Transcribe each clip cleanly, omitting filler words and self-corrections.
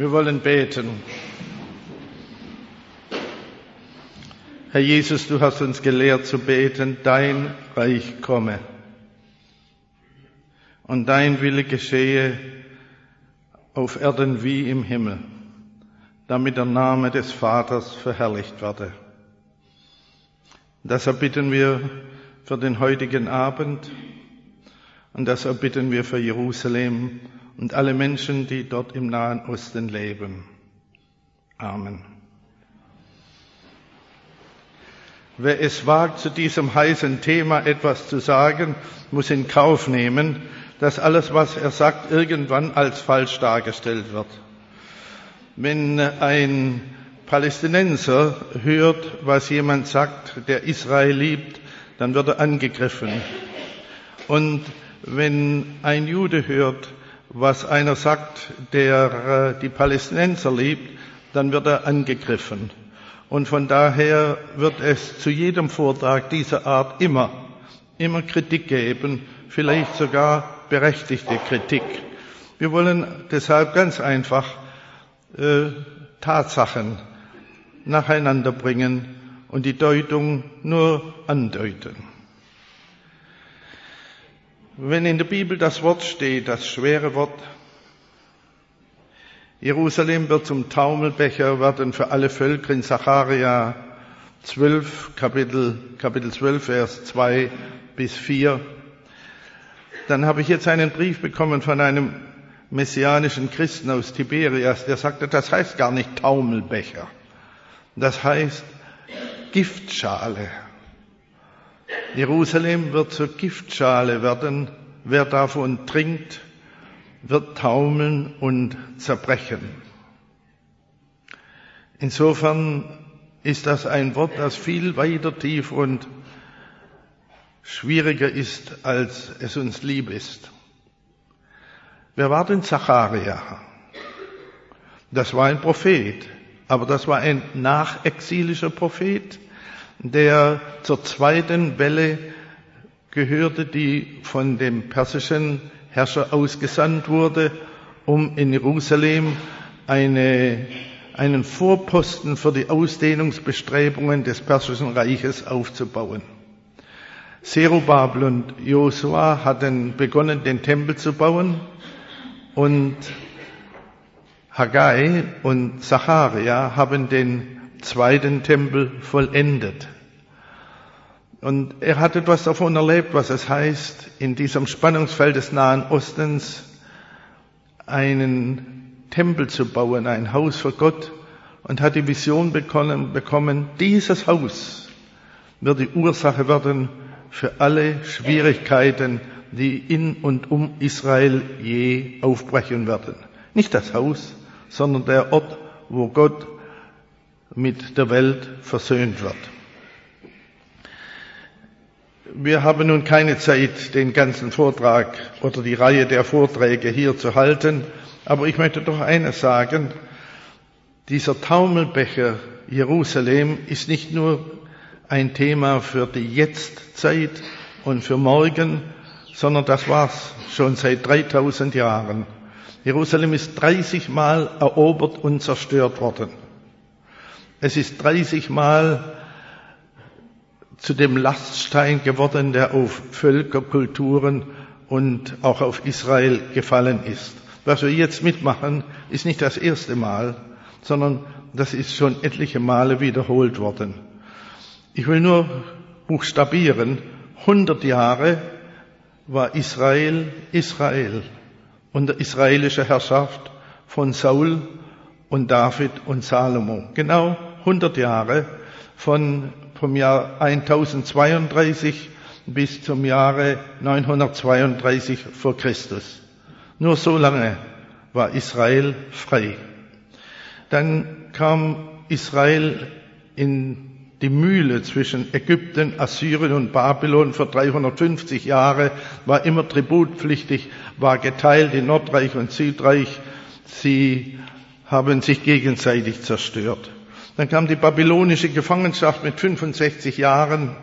Wir wollen beten. Herr Jesus, du hast uns gelehrt zu beten, dein Reich komme und dein Wille geschehe auf Erden wie im Himmel, damit der Name des Vaters verherrlicht werde. Das erbitten wir für den heutigen Abend und das erbitten wir für Jerusalem und alle Menschen, die dort im Nahen Osten leben. Amen. Wer es wagt, zu diesem heißen Thema etwas zu sagen, muss in Kauf nehmen, dass alles, was er sagt, irgendwann als falsch dargestellt wird. Wenn ein Palästinenser hört, was jemand sagt, der Israel liebt, dann wird er angegriffen. Und wenn ein Jude hört, was einer sagt, der die Palästinenser liebt, dann wird er angegriffen. Und von daher wird es zu jedem Vortrag dieser Art immer Kritik geben, vielleicht sogar berechtigte Kritik. Wir wollen deshalb ganz einfach Tatsachen nacheinander bringen und die Deutung nur andeuten. Wenn in der Bibel das Wort steht, das schwere Wort, Jerusalem wird zum Taumelbecher werden für alle Völker in Sacharja 12, Kapitel 12, Vers 2 bis 4, dann habe ich jetzt einen Brief bekommen von einem messianischen Christen aus Tiberias, der sagte, das heißt gar nicht Taumelbecher, das heißt Giftschale. Jerusalem wird zur Giftschale werden. Wer davon trinkt, wird taumeln und zerbrechen. Insofern ist das ein Wort, das viel weiter tief und schwieriger ist, als es uns lieb ist. Wer war denn Zacharia? Das war ein Prophet, aber das war ein nachexilischer Prophet, der zur zweiten Welle gehörte, die von dem persischen Herrscher ausgesandt wurde, um in Jerusalem einen Vorposten für die Ausdehnungsbestrebungen des persischen Reiches aufzubauen. Zerubabel und Josua hatten begonnen, den Tempel zu bauen, und Haggai und Zacharia haben den zweiten Tempel vollendet. Und er hat etwas davon erlebt, was es heißt, in diesem Spannungsfeld des Nahen Ostens einen Tempel zu bauen, ein Haus für Gott, und hat die Vision bekommen, dieses Haus wird die Ursache werden für alle Schwierigkeiten, die in und um Israel je aufbrechen werden. Nicht das Haus, sondern der Ort, wo Gott mit der Welt versöhnt wird. Wir haben nun keine Zeit, den ganzen Vortrag oder die Reihe der Vorträge hier zu halten, aber ich möchte doch eines sagen: Dieser Taumelbecher Jerusalem ist nicht nur ein Thema für die Jetztzeit und für morgen, sondern das war's schon seit 3000 Jahren. Jerusalem ist 30 Mal erobert und zerstört worden. Es ist 30 Mal zu dem Laststein geworden, der auf Völker, Kulturen und auch auf Israel gefallen ist. Was wir jetzt mitmachen, ist nicht das erste Mal, sondern das ist schon etliche Male wiederholt worden. Ich will nur buchstabieren: 100 Jahre war Israel unter israelischer Herrschaft von Saul und David und Salomo. Genau 100 Jahre vom Jahr 1032 bis zum Jahre 932 vor Christus. Nur so lange war Israel frei. Dann kam Israel in die Mühle zwischen Ägypten, Assyrien und Babylon für 350 Jahre, war immer tributpflichtig, war geteilt in Nordreich und Südreich. Sie haben sich gegenseitig zerstört. Dann kam die babylonische Gefangenschaft mit 65 Jahren.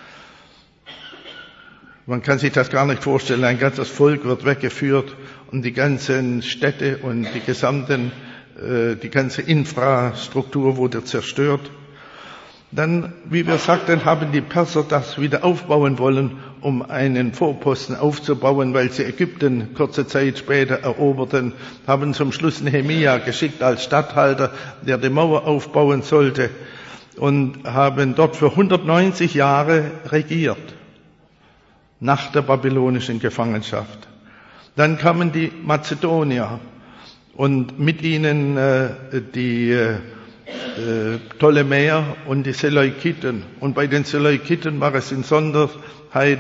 Man kann sich das gar nicht vorstellen. Ein ganzes Volk wird weggeführt und die ganzen Städte und die gesamten die ganze Infrastruktur wurde zerstört. Dann, wie wir sagten, haben die Perser das wieder aufbauen wollen, um einen Vorposten aufzubauen, weil sie Ägypten kurze Zeit später eroberten, haben zum Schluss Nehemia geschickt als Statthalter, der die Mauer aufbauen sollte, und haben dort für 190 Jahre regiert, nach der babylonischen Gefangenschaft. Dann kamen die Mazedonier und mit ihnen die Ptolemäer und die Seleukiden. Und bei den Seleukiden war es in Sonderheit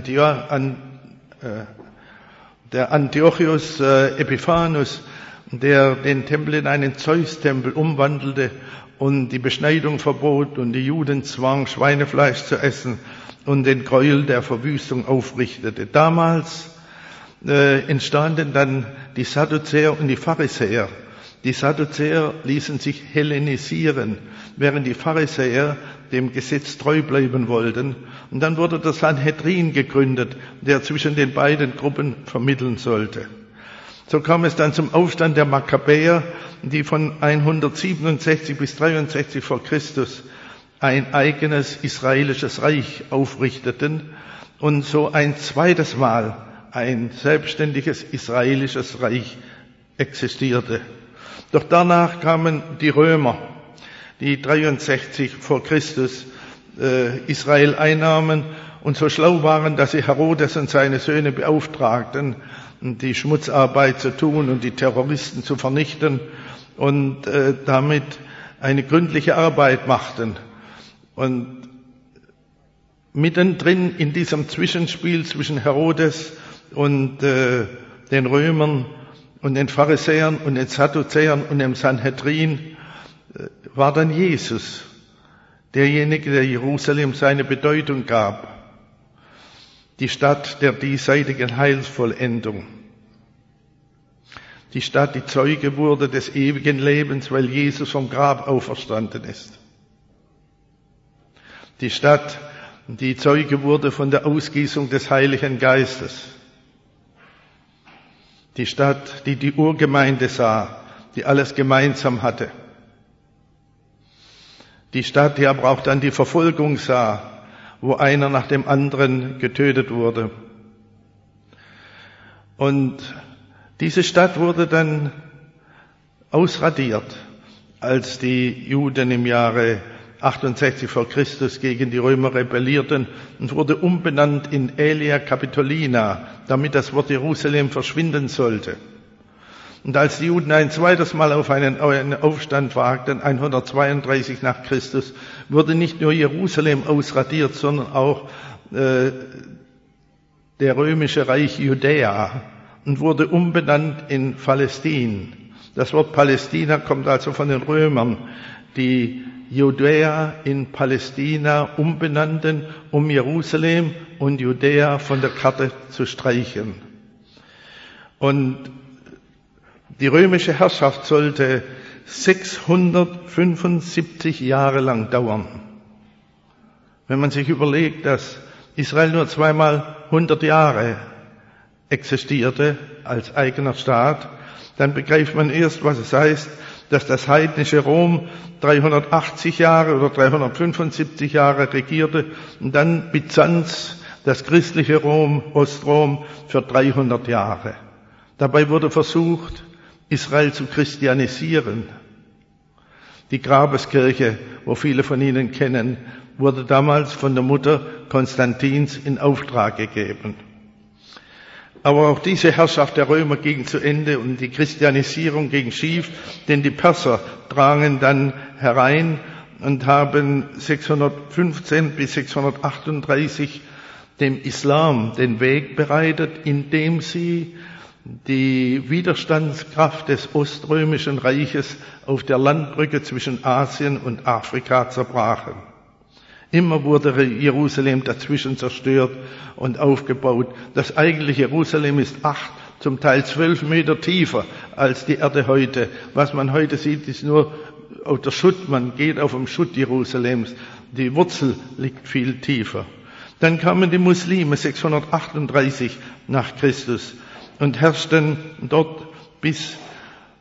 der Antiochus Epiphanes, der den Tempel in einen Zeus-Tempel umwandelte und die Beschneidung verbot und die Juden zwang, Schweinefleisch zu essen und den Gräuel der Verwüstung aufrichtete. Damals entstanden dann die Sadduzäer und die Pharisäer. Die Sadduzäer ließen sich hellenisieren, während die Pharisäer dem Gesetz treu bleiben wollten. Und dann wurde der Sanhedrin gegründet, der zwischen den beiden Gruppen vermitteln sollte. So kam es dann zum Aufstand der Makkabäer, die von 167 bis 63 vor Christus ein eigenes israelisches Reich aufrichteten und so ein zweites Mal ein selbstständiges israelisches Reich existierte. Doch danach kamen die Römer, die 63 vor Christus Israel einnahmen und so schlau waren, dass sie Herodes und seine Söhne beauftragten, die Schmutzarbeit zu tun und die Terroristen zu vernichten und damit eine gründliche Arbeit machten. Und mittendrin in diesem Zwischenspiel zwischen Herodes und den Römern und den Pharisäern und den Sadduzäern und dem Sanhedrin war dann Jesus, derjenige, der Jerusalem seine Bedeutung gab, die Stadt der diesseitigen Heilsvollendung, die Stadt, die Zeuge wurde des ewigen Lebens, weil Jesus vom Grab auferstanden ist, die Stadt, die Zeuge wurde von der Ausgießung des Heiligen Geistes, die Stadt, die die Urgemeinde sah, die alles gemeinsam hatte. Die Stadt, die aber auch dann die Verfolgung sah, wo einer nach dem anderen getötet wurde. Und diese Stadt wurde dann ausradiert, als die Juden im Jahre 68 vor Christus gegen die Römer rebellierten und wurde umbenannt in Aelia Capitolina, damit das Wort Jerusalem verschwinden sollte. Und als die Juden ein zweites Mal auf einen Aufstand wagten, 132 nach Christus, wurde nicht nur Jerusalem ausradiert, sondern auch der römische Reich Judäa und wurde umbenannt in Palästin. Das Wort Palästina kommt also von den Römern, die Judäa in Palästina umbenannten, um Jerusalem und Judäa von der Karte zu streichen. Und die römische Herrschaft sollte 675 Jahre lang dauern. Wenn man sich überlegt, dass Israel nur zweimal 100 Jahre existierte als eigener Staat, dann begreift man erst, was es heißt, dass das heidnische Rom 380 Jahre oder 375 Jahre regierte und dann Byzanz, das christliche Rom, Ostrom, für 300 Jahre. Dabei wurde versucht, Israel zu christianisieren. Die Grabeskirche, wo viele von Ihnen kennen, wurde damals von der Mutter Konstantins in Auftrag gegeben. Aber auch diese Herrschaft der Römer ging zu Ende und die Christianisierung ging schief, denn die Perser drangen dann herein und haben 615 bis 638 dem Islam den Weg bereitet, indem sie die Widerstandskraft des Oströmischen Reiches auf der Landbrücke zwischen Asien und Afrika zerbrachen. Immer wurde Jerusalem dazwischen zerstört und aufgebaut. Das eigentliche Jerusalem ist 8, zum Teil 12 Meter tiefer als die Erde heute. Was man heute sieht, ist nur auf der Schutt. Man geht auf dem Schutt Jerusalems. Die Wurzel liegt viel tiefer. Dann kamen die Muslime 638 nach Christus und herrschten dort bis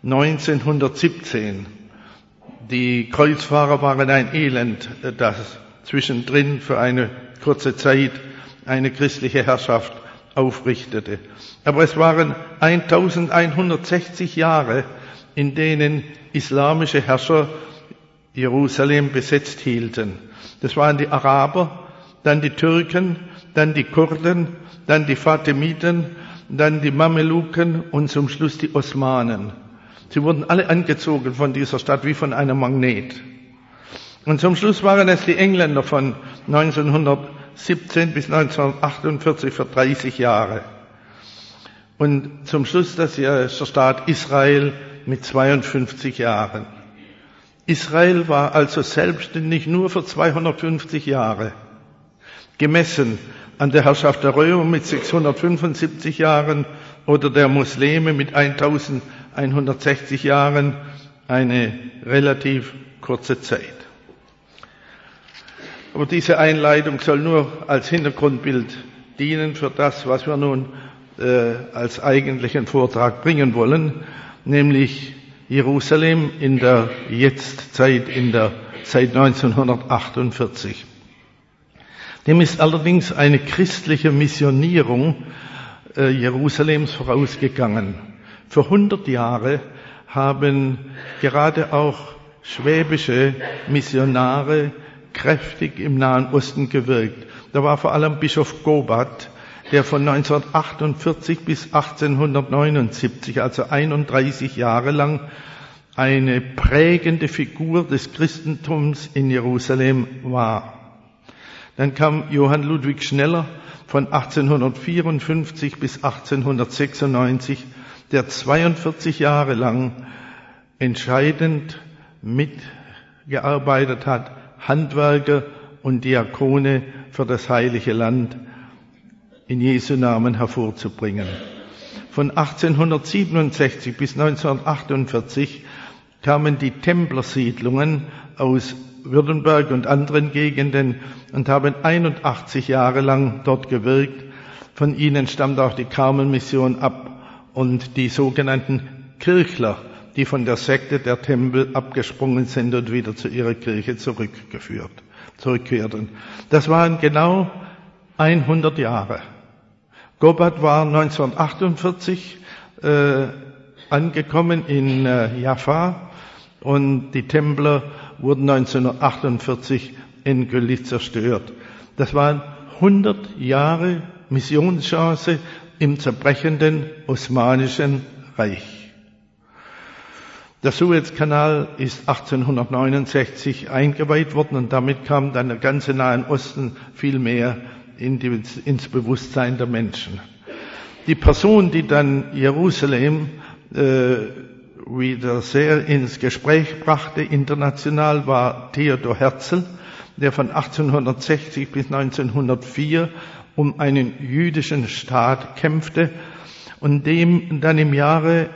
1917. Die Kreuzfahrer waren ein Elend, das zwischendrin für eine kurze Zeit eine christliche Herrschaft aufrichtete. Aber es waren 1160 Jahre, in denen islamische Herrscher Jerusalem besetzt hielten. Das waren die Araber, dann die Türken, dann die Kurden, dann die Fatimiden, dann die Mameluken und zum Schluss die Osmanen. Sie wurden alle angezogen von dieser Stadt wie von einem Magnet. Und zum Schluss waren es die Engländer von 1917 bis 1948 für 30 Jahre. Und zum Schluss der Staat Israel mit 52 Jahren. Israel war also selbstständig nur für 250 Jahre. Gemessen an der Herrschaft der Römer mit 675 Jahren oder der Muslime mit 1160 Jahren eine relativ kurze Zeit. Aber diese Einleitung soll nur als Hintergrundbild dienen für das, was wir nun als eigentlichen Vortrag bringen wollen, nämlich Jerusalem in der Jetztzeit, seit 1948. Dem ist allerdings eine christliche Missionierung Jerusalems vorausgegangen. Für 100 Jahre haben gerade auch schwäbische Missionare kräftig im Nahen Osten gewirkt. Da war vor allem Bischof Gobat, der von 1948 bis 1879, also 31 Jahre lang, eine prägende Figur des Christentums in Jerusalem war. Dann kam Johann Ludwig Schneller von 1854 bis 1896, der 42 Jahre lang entscheidend mitgearbeitet hat, Handwerker und Diakone für das Heilige Land in Jesu Namen hervorzubringen. Von 1867 bis 1948 kamen die Templersiedlungen aus Württemberg und anderen Gegenden und haben 81 Jahre lang dort gewirkt. Von ihnen stammt auch die Karmelmission ab und die sogenannten Kirchler, die von der Sekte der Tempel abgesprungen sind und wieder zu ihrer Kirche zurückkehrten. Das waren genau 100 Jahre. Gobat war 1948 angekommen in Jaffa und die Templer wurden 1948 endgültig zerstört. Das waren 100 Jahre Missionschance im zerbrechenden Osmanischen Reich. Der Suezkanal ist 1869 eingeweiht worden und damit kam dann der ganze Nahen Osten viel mehr ins Bewusstsein der Menschen. Die Person, die dann Jerusalem wieder sehr ins Gespräch brachte, international, war Theodor Herzl, der von 1860 bis 1904 um einen jüdischen Staat kämpfte und dem dann im Jahre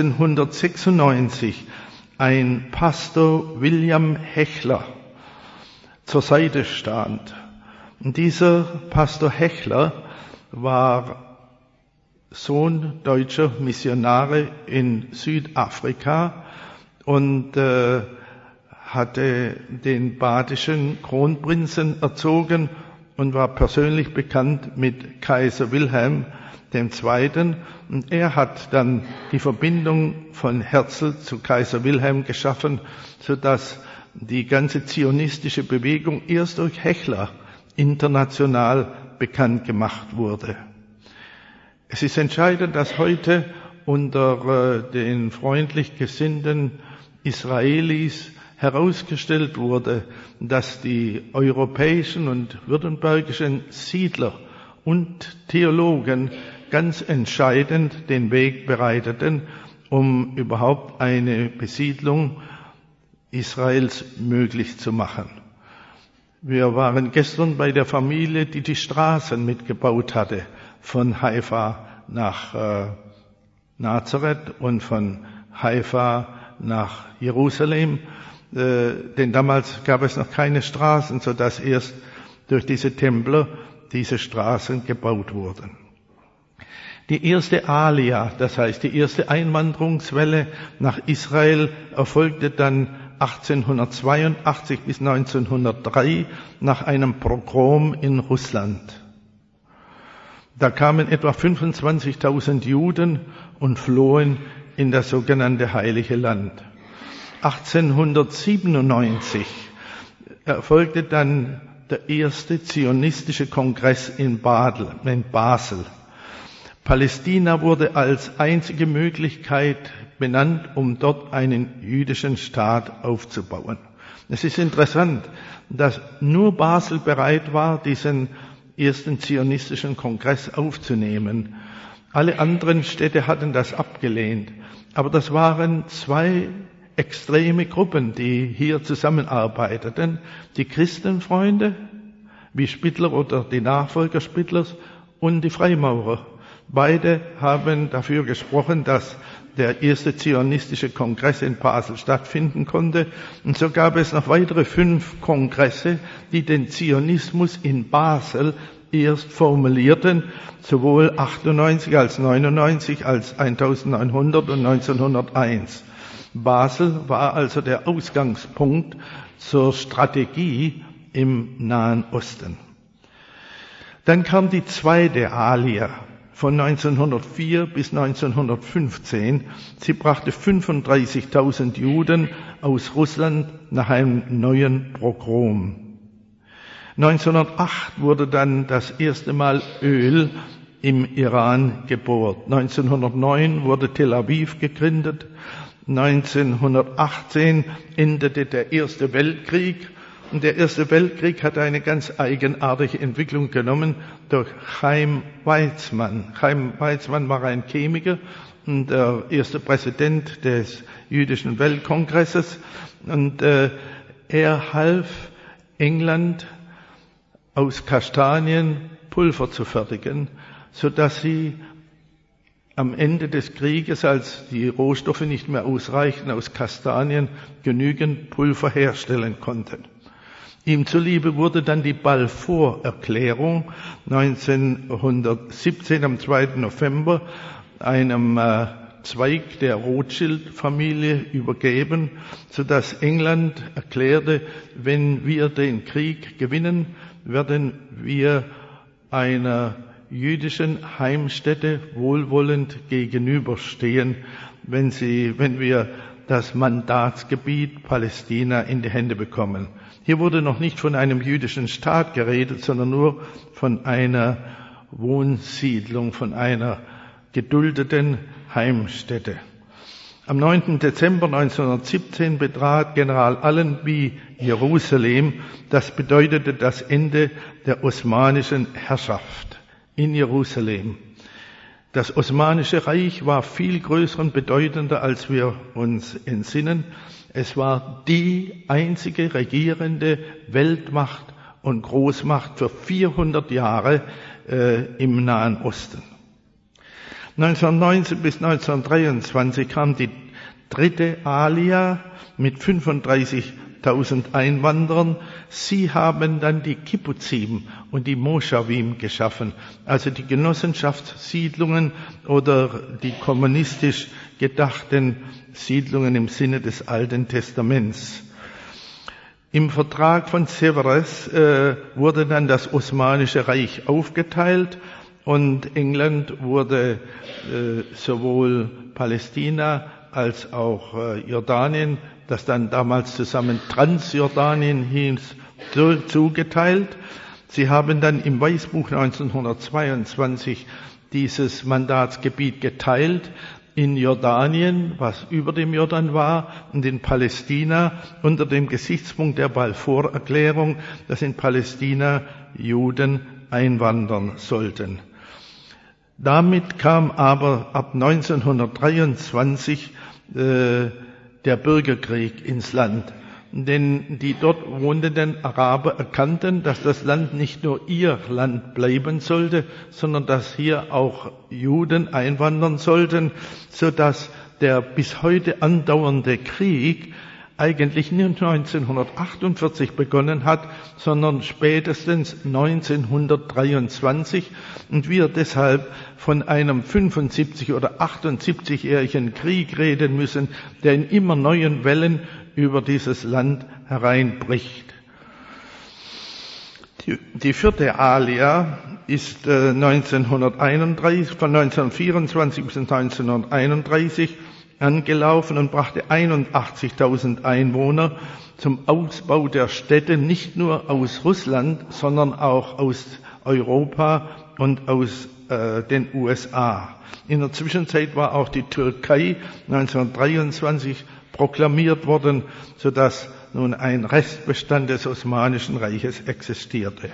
1896 ein Pastor William Hechler zur Seite stand. Und dieser Pastor Hechler war Sohn deutscher Missionare in Südafrika und hatte den badischen Kronprinzen erzogen und war persönlich bekannt mit Kaiser Wilhelm II. Und er hat dann die Verbindung von Herzl zu Kaiser Wilhelm geschaffen, sodass die ganze zionistische Bewegung erst durch Hechler international bekannt gemacht wurde. Es ist entscheidend, dass heute unter den freundlich gesinnten Israelis herausgestellt wurde, dass die europäischen und württembergischen Siedler und Theologen ganz entscheidend den Weg bereiteten, um überhaupt eine Besiedlung Israels möglich zu machen. Wir waren gestern bei der Familie, die die Straßen mitgebaut hatte, von Haifa nach Nazareth und von Haifa nach Jerusalem, denn damals gab es noch keine Straßen, sodass erst durch diese Templer diese Straßen gebaut wurden. Die erste Alia, das heißt die erste Einwanderungswelle nach Israel, erfolgte dann 1882 bis 1903 nach einem Pogrom in Russland. Da kamen etwa 25.000 Juden und flohen in das sogenannte Heilige Land. 1897 erfolgte dann der erste zionistische Kongress in Basel. Palästina wurde als einzige Möglichkeit benannt, um dort einen jüdischen Staat aufzubauen. Es ist interessant, dass nur Basel bereit war, diesen ersten zionistischen Kongress aufzunehmen. Alle anderen Städte hatten das abgelehnt. Aber das waren zwei extreme Gruppen, die hier zusammenarbeiteten. Die Christenfreunde, wie Spittler oder die Nachfolger Spittlers, und die Freimaurer. Beide haben dafür gesprochen, dass der erste zionistische Kongress in Basel stattfinden konnte. Und so gab es noch weitere 5 Kongresse, die den Zionismus in Basel erst formulierten, sowohl 98 als 99 als 1900 und 1901. Basel war also der Ausgangspunkt zur Strategie im Nahen Osten. Dann kam die zweite Alia von 1904 bis 1915. Sie brachte 35.000 Juden aus Russland nach einem neuen Pogrom. 1908 wurde dann das erste Mal Öl im Iran gebohrt. 1909 wurde Tel Aviv gegründet. 1918 endete der Erste Weltkrieg. Und der Erste Weltkrieg hat eine ganz eigenartige Entwicklung genommen durch Chaim Weizmann. Chaim Weizmann war ein Chemiker und der erste Präsident des Jüdischen Weltkongresses. Und er half England aus Kastanien Pulver zu fertigen, sodass sie am Ende des Krieges, als die Rohstoffe nicht mehr ausreichten, aus Kastanien genügend Pulver herstellen konnten. Ihm zuliebe wurde dann die Balfour-Erklärung 1917 am 2. November einem Zweig der Rothschild-Familie übergeben, sodass England erklärte, wenn wir den Krieg gewinnen, werden wir einer jüdischen Heimstätte wohlwollend gegenüberstehen, wenn wir das Mandatsgebiet Palästina in die Hände bekommen. Hier wurde noch nicht von einem jüdischen Staat geredet, sondern nur von einer Wohnsiedlung, von einer geduldeten Heimstätte. Am 9. Dezember 1917 betrat General Allenby Jerusalem. Das bedeutete das Ende der osmanischen Herrschaft in Jerusalem. Das Osmanische Reich war viel größer und bedeutender, als wir uns entsinnen. Es war die einzige regierende Weltmacht und Großmacht für 400 Jahre im Nahen Osten. 1919 bis 1923 kam die dritte Alia mit 35.000 Einwanderern. Sie haben dann die Kibbuzim und die Moschawim geschaffen, also die Genossenschaftssiedlungen oder die kommunistisch gedachten Siedlungen im Sinne des Alten Testaments. Im Vertrag von Sèvres wurde dann das Osmanische Reich aufgeteilt und England wurde sowohl Palästina als auch Jordanien, das dann damals zusammen Transjordanien hieß, zugeteilt. Sie haben dann im Weißbuch 1922 dieses Mandatsgebiet geteilt in Jordanien, was über dem Jordan war, und in Palästina unter dem Gesichtspunkt der Balfour-Erklärung, dass in Palästina Juden einwandern sollten. Damit kam aber ab 1923 der Bürgerkrieg ins Land. Denn die dort wohnenden Araber erkannten, dass das Land nicht nur ihr Land bleiben sollte, sondern dass hier auch Juden einwandern sollten, sodass der bis heute andauernde Krieg eigentlich nicht 1948 begonnen hat, sondern spätestens 1923 und wir deshalb von einem 75- oder 78-jährigen Krieg reden müssen, der in immer neuen Wellen über dieses Land hereinbricht. Die vierte Alia ist von 1924 bis 1931 angelaufen und brachte 81.000 Einwohner zum Ausbau der Städte, nicht nur aus Russland, sondern auch aus Europa und aus den USA. In der Zwischenzeit war auch die Türkei 1923 proklamiert worden, sodass nun ein Restbestand des Osmanischen Reiches existierte.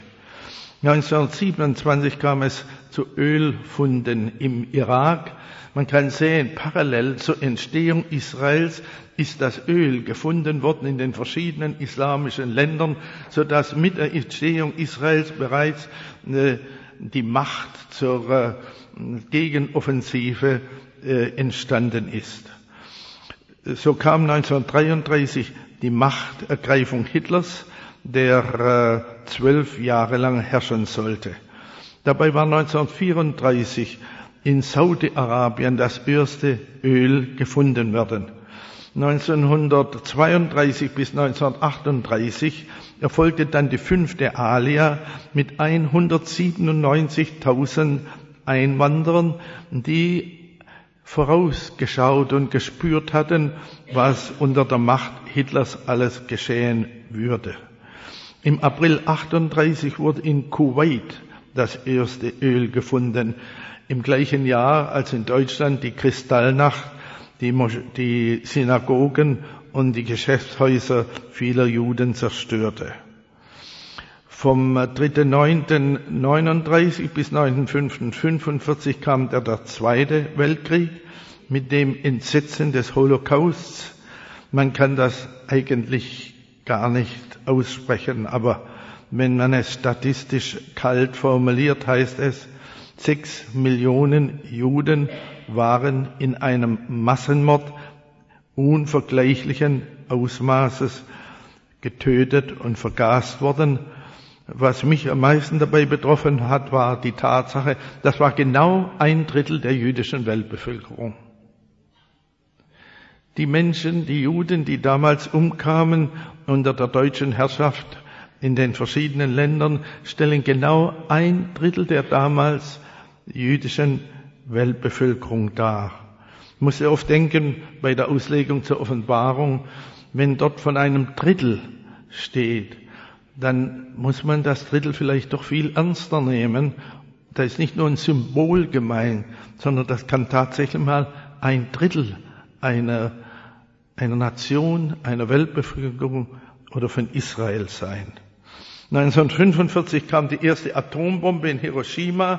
1927 kam es zu Ölfunden im Irak. Man kann sehen, parallel zur Entstehung Israels ist das Öl gefunden worden in den verschiedenen islamischen Ländern, sodass mit der Entstehung Israels bereits die Macht zur Gegenoffensive entstanden ist. So kam 1933 die Machtergreifung Hitlers, der 12 Jahre lang herrschen sollte. Dabei war 1934 in Saudi-Arabien das erste Öl gefunden worden. 1932 bis 1938 erfolgte dann die fünfte Alia mit 197.000 Einwanderern, die vorausgeschaut und gespürt hatten, was unter der Macht Hitlers alles geschehen würde. Im April 1938 wurde in Kuwait das erste Öl gefunden. Im gleichen Jahr, als in Deutschland die Kristallnacht die Synagogen und die Geschäftshäuser vieler Juden zerstörte. Vom 3.9.39 bis 9.5.45 kam der Zweite Weltkrieg mit dem Entsetzen des Holocausts. Man kann das eigentlich gar nicht aussprechen, aber wenn man es statistisch kalt formuliert, heißt es, 6 Millionen Juden waren in einem Massenmord unvergleichlichen Ausmaßes getötet und vergast worden. Was mich am meisten dabei betroffen hat, war die Tatsache, das war genau 1/3 der jüdischen Weltbevölkerung. Die Menschen, die Juden, die damals umkamen unter der deutschen Herrschaft in den verschiedenen Ländern, stellen genau 1/3 der damals jüdischen Weltbevölkerung dar. Ich muss sehr oft denken, bei der Auslegung zur Offenbarung, wenn dort von einem Drittel steht, dann muss man das Drittel vielleicht doch viel ernster nehmen. Da ist nicht nur ein Symbol gemeint, sondern das kann tatsächlich mal 1/3 einer Nation, einer Weltbevölkerung oder von Israel sein. 1945 kam die erste Atombombe in Hiroshima.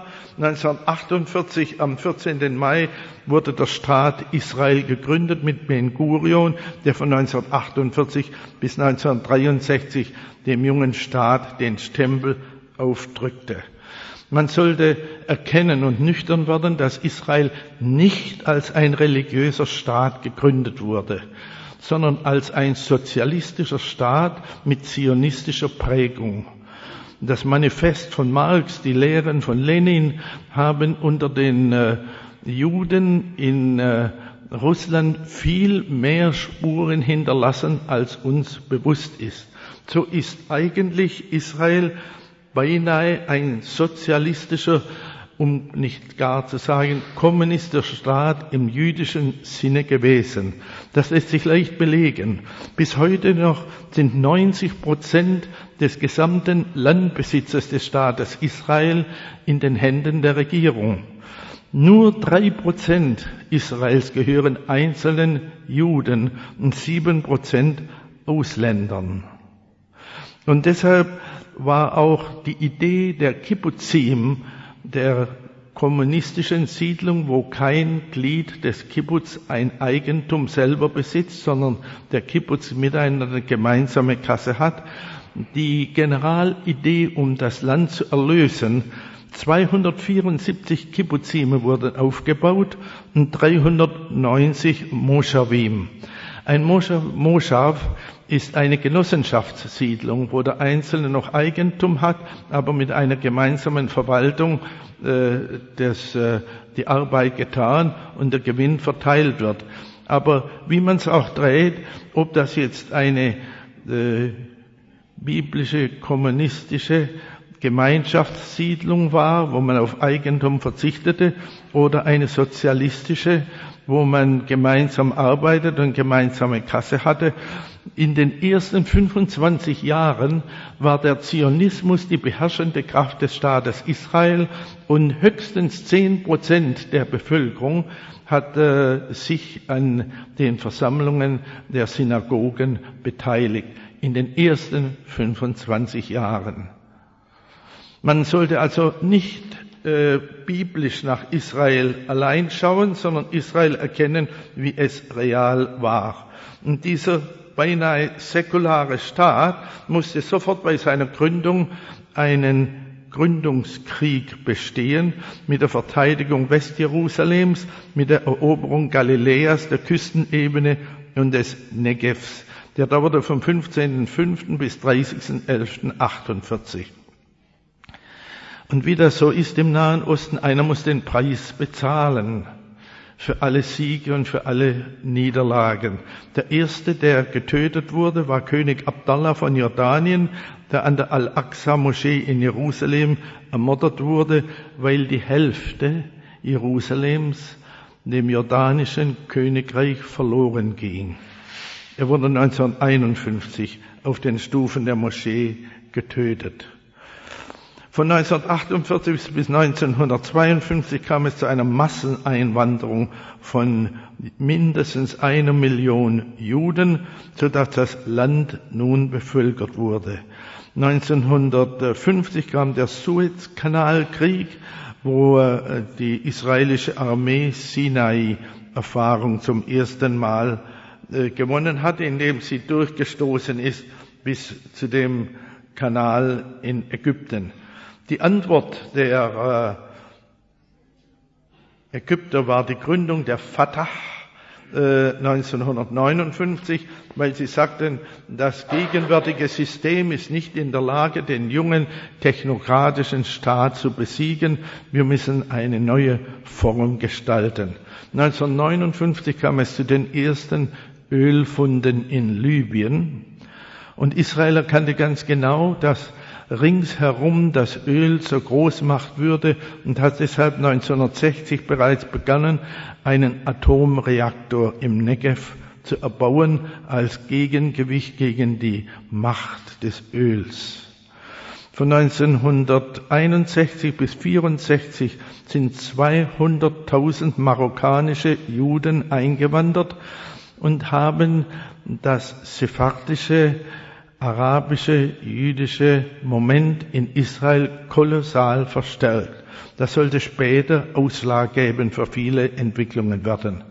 1948, am 14. Mai, wurde der Staat Israel gegründet mit Ben Gurion, der von 1948 bis 1963 dem jungen Staat den Stempel aufdrückte. Man sollte erkennen und nüchtern werden, dass Israel nicht als ein religiöser Staat gegründet wurde, sondern als ein sozialistischer Staat mit zionistischer Prägung. Das Manifest von Marx, die Lehren von Lenin haben unter den Juden in Russland viel mehr Spuren hinterlassen, als uns bewusst ist. So ist eigentlich Israel beinahe ein sozialistischer, um nicht gar zu sagen, kommunistischer Staat im jüdischen Sinne gewesen. Das lässt sich leicht belegen. Bis heute noch sind 90% des gesamten Landbesitzes des Staates Israel in den Händen der Regierung. Nur 3% Israels gehören einzelnen Juden und 7% Ausländern. Und deshalb war auch die Idee der Kibbuzim, der kommunistischen Siedlung, wo kein Glied des Kibbutz ein Eigentum selber besitzt, sondern der Kibbutz miteinander eine gemeinsame Kasse hat, die Generalidee, um das Land zu erlösen. 274 Kibbuzime wurden aufgebaut und 390 Moschawim. Ein Moshav ist eine Genossenschaftssiedlung, wo der Einzelne noch Eigentum hat, aber mit einer gemeinsamen Verwaltung die Arbeit getan und der Gewinn verteilt wird. Aber wie man es auch dreht, ob das jetzt eine biblische, kommunistische Gemeinschaftssiedlung war, wo man auf Eigentum verzichtete, oder eine sozialistische, wo man gemeinsam arbeitet und gemeinsame Kasse hatte. In den ersten 25 Jahren war der Zionismus die beherrschende Kraft des Staates Israel und höchstens 10% der Bevölkerung hat sich an den Versammlungen der Synagogen beteiligt. In den ersten 25 Jahren. Man sollte also nicht biblisch nach Israel allein schauen, sondern Israel erkennen, wie es real war. Und dieser beinahe säkulare Staat musste sofort bei seiner Gründung einen Gründungskrieg bestehen mit der Verteidigung Westjerusalems, mit der Eroberung Galiläas, der Küstenebene und des Negevs. Der dauerte vom 15.05. bis 30.11.48. Und wie das so ist im Nahen Osten, einer muss den Preis bezahlen für alle Siege und für alle Niederlagen. Der erste, der getötet wurde, war König Abdallah von Jordanien, der an der Al-Aqsa-Moschee in Jerusalem ermordet wurde, weil die Hälfte Jerusalems dem jordanischen Königreich verloren ging. Er wurde 1951 auf den Stufen der Moschee getötet. Von 1948 bis 1952 kam es zu einer Masseneinwanderung von mindestens 1 Million Juden, sodass das Land nun bevölkert wurde. 1950 kam der Suezkanalkrieg, wo die israelische Armee Sinai-Erfahrung zum ersten Mal gewonnen hat, indem sie durchgestoßen ist bis zu dem Kanal in Ägypten. Die Antwort der Ägypter war die Gründung der Fatah 1959, weil sie sagten, das gegenwärtige System ist nicht in der Lage, den jungen technokratischen Staat zu besiegen. Wir müssen eine neue Form gestalten. 1959 kam es zu den ersten Ölfunden in Libyen und Israel erkannte ganz genau, dass ringsherum das Öl zur Großmacht würde und hat deshalb 1960 bereits begonnen, einen Atomreaktor im Negev zu erbauen als Gegengewicht gegen die Macht des Öls. Von 1961 bis 1964 sind 200.000 marokkanische Juden eingewandert und haben das sephardische, arabische, jüdische Moment in Israel kolossal verstärkt. Das sollte später ausschlaggebend für viele Entwicklungen werden.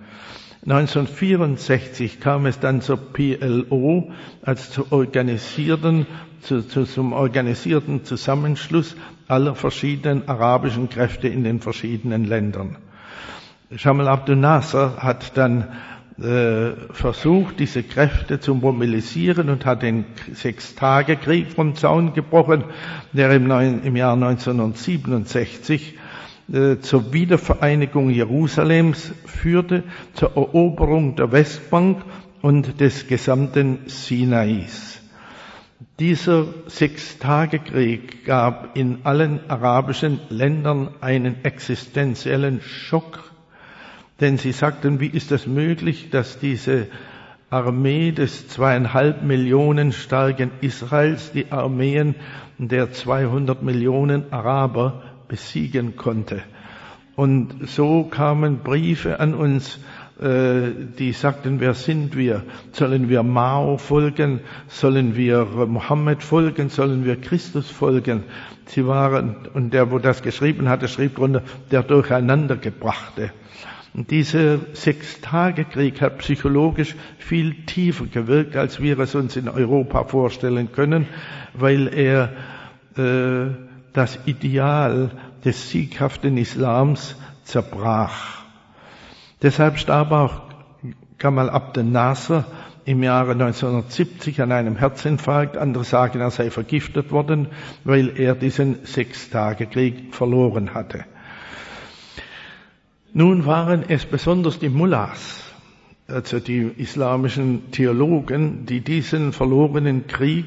1964 kam es dann zur PLO, als zum organisierten Zusammenschluss aller verschiedenen arabischen Kräfte in den verschiedenen Ländern. Jamal Abdel Nasser hat dann versucht, diese Kräfte zu mobilisieren und hat den Sechstagekrieg vom Zaun gebrochen, der im Jahr 1967 zur Wiedervereinigung Jerusalems führte, zur Eroberung der Westbank und des gesamten Sinais. Dieser Sechstagekrieg gab in allen arabischen Ländern einen existenziellen Schock, denn sie sagten, wie ist das möglich, dass diese Armee des 2,5 Millionen starken Israels die Armeen der 200 Millionen Araber besiegen konnte. Und so kamen Briefe an uns, die sagten, wer sind wir? Sollen wir Mao folgen? Sollen wir Mohammed folgen? Sollen wir Christus folgen? Sie waren, und der, wo das geschrieben hatte, schrieb drunter, der Durcheinandergebrachte. Und dieser Sechstagekrieg hat psychologisch viel tiefer gewirkt, als wir es uns in Europa vorstellen können, weil er das Ideal des sieghaften Islams zerbrach. Deshalb starb auch Gamal Abdel Nasser im Jahre 1970 an einem Herzinfarkt. Andere sagen, er sei vergiftet worden, weil er diesen Sechstagekrieg verloren hatte. Nun waren es besonders die Mullahs, also die islamischen Theologen, die diesen verlorenen Krieg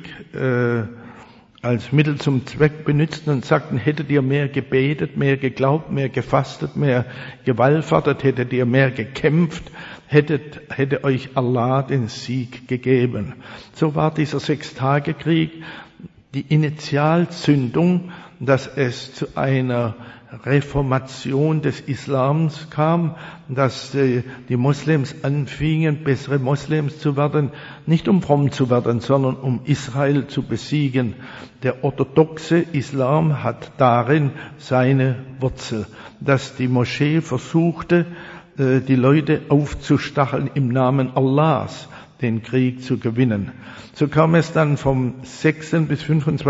als Mittel zum Zweck benutzten und sagten, hättet ihr mehr gebetet, mehr geglaubt, mehr gefastet, mehr gewallfahrtet, hättet ihr mehr gekämpft, hätte euch Allah den Sieg gegeben. So war dieser Sechstagekrieg die Initialzündung, dass es zu einer Reformation des Islams kam, dass die Moslems anfingen, bessere Moslems zu werden, nicht um fromm zu werden, sondern um Israel zu besiegen. Der orthodoxe Islam hat darin seine Wurzel, dass die Moschee versuchte, die Leute aufzustacheln, im Namen Allahs den Krieg zu gewinnen. So kam es dann vom 6. bis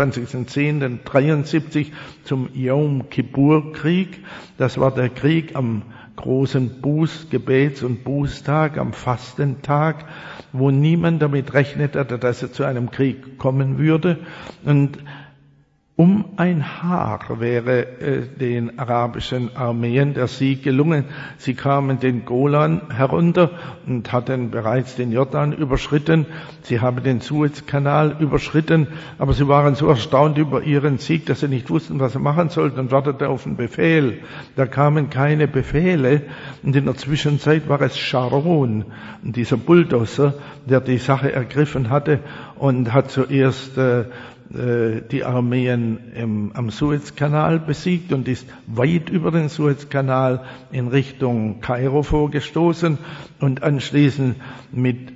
25.10.73 zum Yom Kippur-Krieg. Das war der Krieg am großen Gebets- und Bußtag, am Fastentag, wo niemand damit rechnete, dass es zu einem Krieg kommen würde. Und um ein Haar wäre den arabischen Armeen der Sieg gelungen. Sie kamen den Golan herunter und hatten bereits den Jordan überschritten. Sie haben den Suezkanal überschritten, aber sie waren so erstaunt über ihren Sieg, dass sie nicht wussten, was sie machen sollten und warteten auf einen Befehl. Da kamen keine Befehle und in der Zwischenzeit war es Sharon, dieser Bulldozer, der die Sache ergriffen hatte und hat zuerst die Armeen am Suezkanal besiegt und ist weit über den Suezkanal in Richtung Kairo vorgestoßen und anschließend mit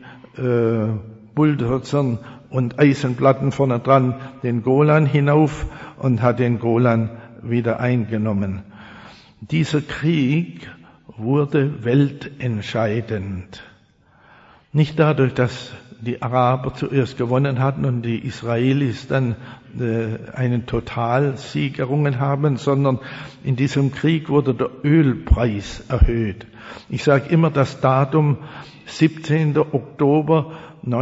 Bulldozern und Eisenplatten vorne dran den Golan hinauf und hat den Golan wieder eingenommen. Dieser Krieg wurde weltentscheidend. Nicht dadurch, dass die Araber zuerst gewonnen hatten und die Israelis dann einen Totalsieg errungen haben, sondern in diesem Krieg wurde der Ölpreis erhöht. Ich sage immer das Datum 17. Oktober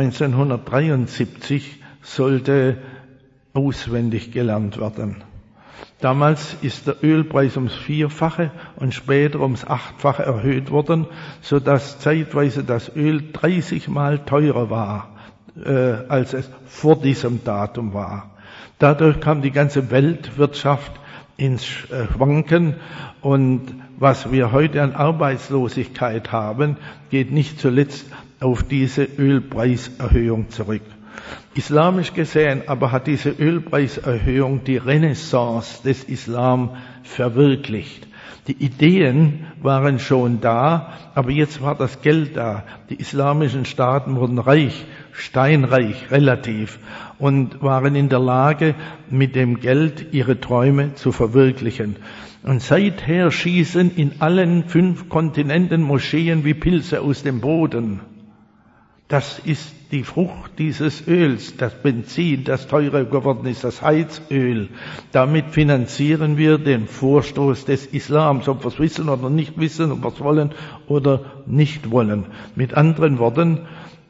1973 sollte auswendig gelernt werden. Damals ist der Ölpreis ums 4-fache und später ums 8-fache erhöht worden, so dass zeitweise das Öl 30-mal teurer war, als es vor diesem Datum war. Dadurch kam die ganze Weltwirtschaft ins Schwanken und was wir heute an Arbeitslosigkeit haben, geht nicht zuletzt auf diese Ölpreiserhöhung zurück. Islamisch gesehen aber hat diese Ölpreiserhöhung die Renaissance des Islam verwirklicht. Die Ideen waren schon da, aber jetzt war das Geld da. Die islamischen Staaten wurden reich, steinreich relativ und waren in der Lage, mit dem Geld ihre Träume zu verwirklichen. Und seither schießen in allen 5 Kontinenten Moscheen wie Pilze aus dem Boden. Das ist die Frucht dieses Öls, das Benzin, das teurer geworden ist, das Heizöl. Damit finanzieren wir den Vorstoß des Islams, ob wir es wissen oder nicht wissen, ob wir es wollen oder nicht wollen. Mit anderen Worten,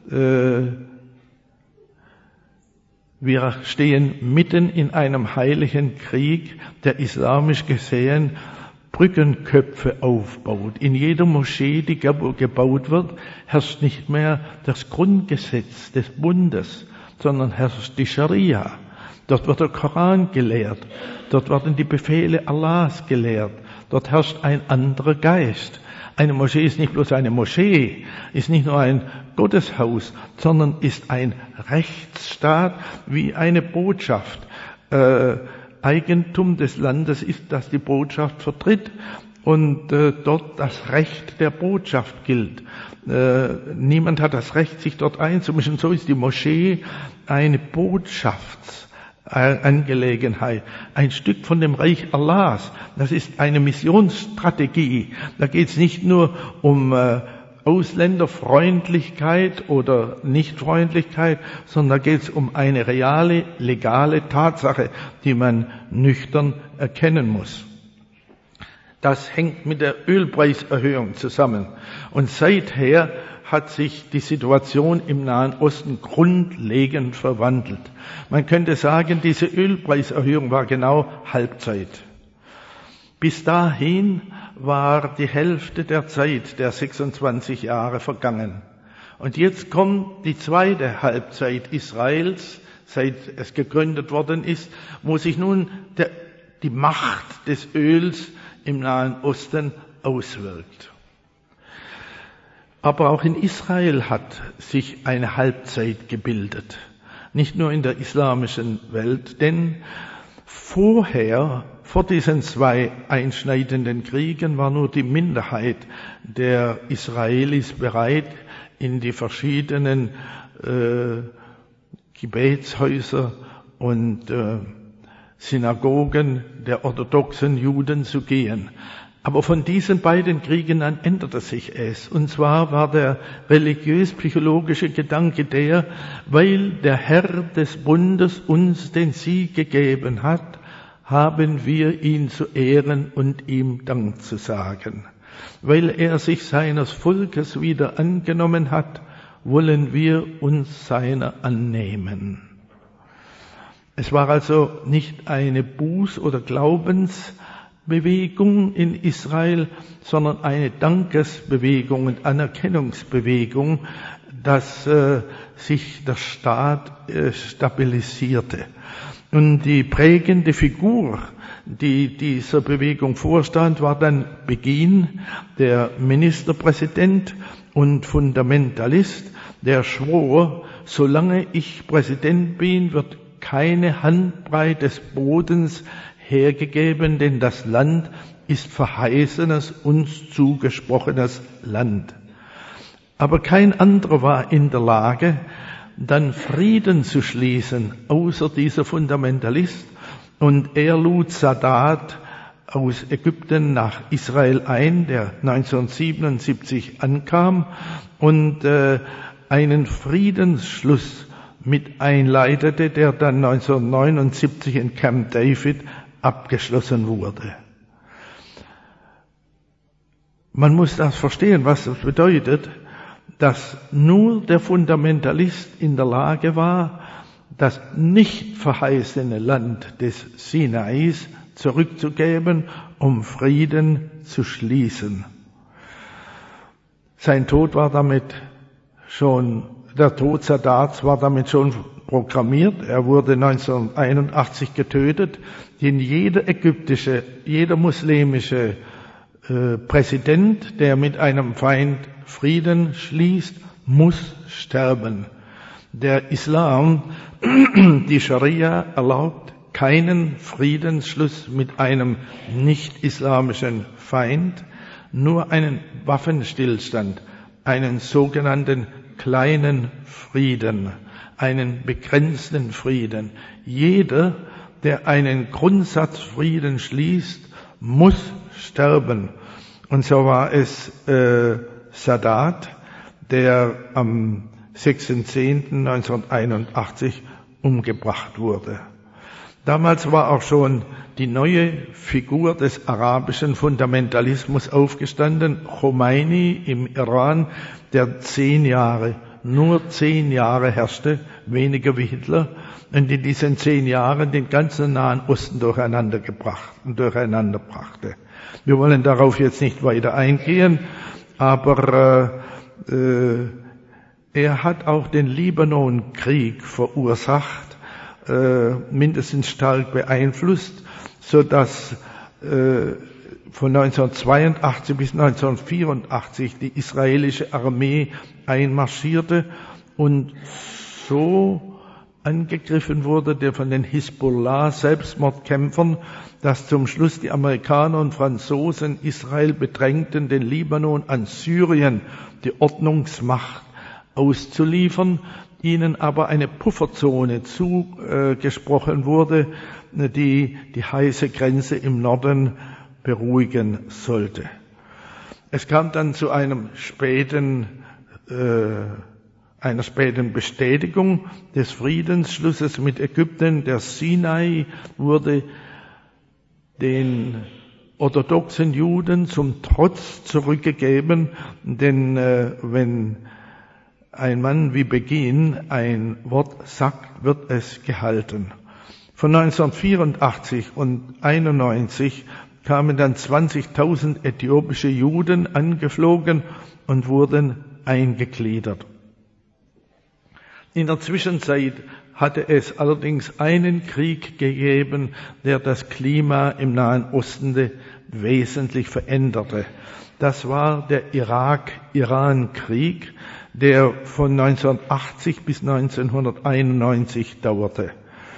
wir stehen mitten in einem heiligen Krieg, der islamisch gesehen Brückenköpfe aufbaut. In jeder Moschee, die gebaut wird, herrscht nicht mehr das Grundgesetz des Bundes, sondern herrscht die Scharia. Dort wird der Koran gelehrt. Dort werden die Befehle Allahs gelehrt. Dort herrscht ein anderer Geist. Eine Moschee ist nicht bloß eine Moschee, ist nicht nur ein Gotteshaus, sondern ist ein Rechtsstaat wie eine Botschaft. Eigentum des Landes ist, das die Botschaft vertritt und dort das Recht der Botschaft gilt. Niemand hat das Recht, sich dort einzumischen. So ist die Moschee eine Botschaftsangelegenheit, ein Stück von dem Reich Allahs. Das ist eine Missionsstrategie. Da geht es nicht nur um Ausländerfreundlichkeit oder Nichtfreundlichkeit, sondern da geht es um eine reale, legale Tatsache, die man nüchtern erkennen muss. Das hängt mit der Ölpreiserhöhung zusammen. Und seither hat sich die Situation im Nahen Osten grundlegend verwandelt. Man könnte sagen, diese Ölpreiserhöhung war genau Halbzeit. Bis dahin war die Hälfte der Zeit der 26 Jahre vergangen. Und jetzt kommt die zweite Halbzeit Israels, seit es gegründet worden ist, wo sich nun die Macht des Öls im Nahen Osten auswirkt. Aber auch in Israel hat sich eine Halbzeit gebildet. Nicht nur in der islamischen Welt, denn vor diesen 2 einschneidenden Kriegen war nur die Minderheit der Israelis bereit, in die verschiedenen Gebetshäuser und Synagogen der orthodoxen Juden zu gehen. Aber von diesen beiden Kriegen an änderte sich es. Und zwar war der religiös-psychologische Gedanke der, weil der Herr des Bundes uns den Sieg gegeben hat, haben wir ihn zu ehren und ihm Dank zu sagen. Weil er sich seines Volkes wieder angenommen hat, wollen wir uns seiner annehmen. Es war also nicht eine Buß- oder Glaubensbewegung in Israel, sondern eine Dankesbewegung und Anerkennungsbewegung, dass sich der Staat stabilisierte. Und die prägende Figur, die dieser Bewegung vorstand, war dann Begin, der Ministerpräsident und Fundamentalist, der schwor, solange ich Präsident bin, wird keine Handbreit des Bodens hergegeben, denn das Land ist verheißenes, uns zugesprochenes Land. Aber kein anderer war in der Lage, dann Frieden zu schließen, außer dieser Fundamentalist. Und er lud Sadat aus Ägypten nach Israel ein, der 1977 ankam und einen Friedensschluss mit einleitete, der dann 1979 in Camp David abgeschlossen wurde. Man muss das verstehen, was das bedeutet, dass nur der Fundamentalist in der Lage war, das nicht verheißene Land des Sinais zurückzugeben, um Frieden zu schließen. Der Tod Sadats war damit schon programmiert. Er wurde 1981 getötet, denn jeder muslimische Präsident, der mit einem Feind Frieden schließt, muss sterben. Der Islam, die Scharia, erlaubt keinen Friedensschluss mit einem nicht-islamischen Feind, nur einen Waffenstillstand, einen sogenannten kleinen Frieden, einen begrenzten Frieden. Jeder, der einen Grundsatzfrieden schließt, muss sterben. Und so war es Sadat, der am 6.10.1981 umgebracht wurde. Damals war auch schon die neue Figur des arabischen Fundamentalismus aufgestanden, Khomeini im Iran, der nur 10 Jahre herrschte, weniger wie Hitler, und in diesen 10 Jahren den ganzen Nahen Osten durcheinander brachte. Wir wollen darauf jetzt nicht weiter eingehen, aber er hat auch den Libanonkrieg verursacht, mindestens stark beeinflusst, so dass von 1982 bis 1984 die israelische Armee einmarschierte und so angegriffen wurde von den Hisbollah-Selbstmordkämpfern, dass zum Schluss die Amerikaner und Franzosen Israel bedrängten, den Libanon an Syrien, die Ordnungsmacht, auszuliefern, ihnen aber eine Pufferzone zugesprochen wurde, die die heiße Grenze im Norden beruhigen sollte. Es kam dann zu einer späten Bestätigung des Friedensschlusses mit Ägypten. Der Sinai wurde den orthodoxen Juden zum Trotz zurückgegeben, denn wenn ein Mann wie Begin ein Wort sagt, wird es gehalten. Von 1984 und 1991 kamen dann 20.000 äthiopische Juden angeflogen und wurden eingegliedert. In der Zwischenzeit hatte es allerdings einen Krieg gegeben, der das Klima im Nahen Osten wesentlich veränderte. Das war der Irak-Iran-Krieg, der von 1980 bis 1991 dauerte.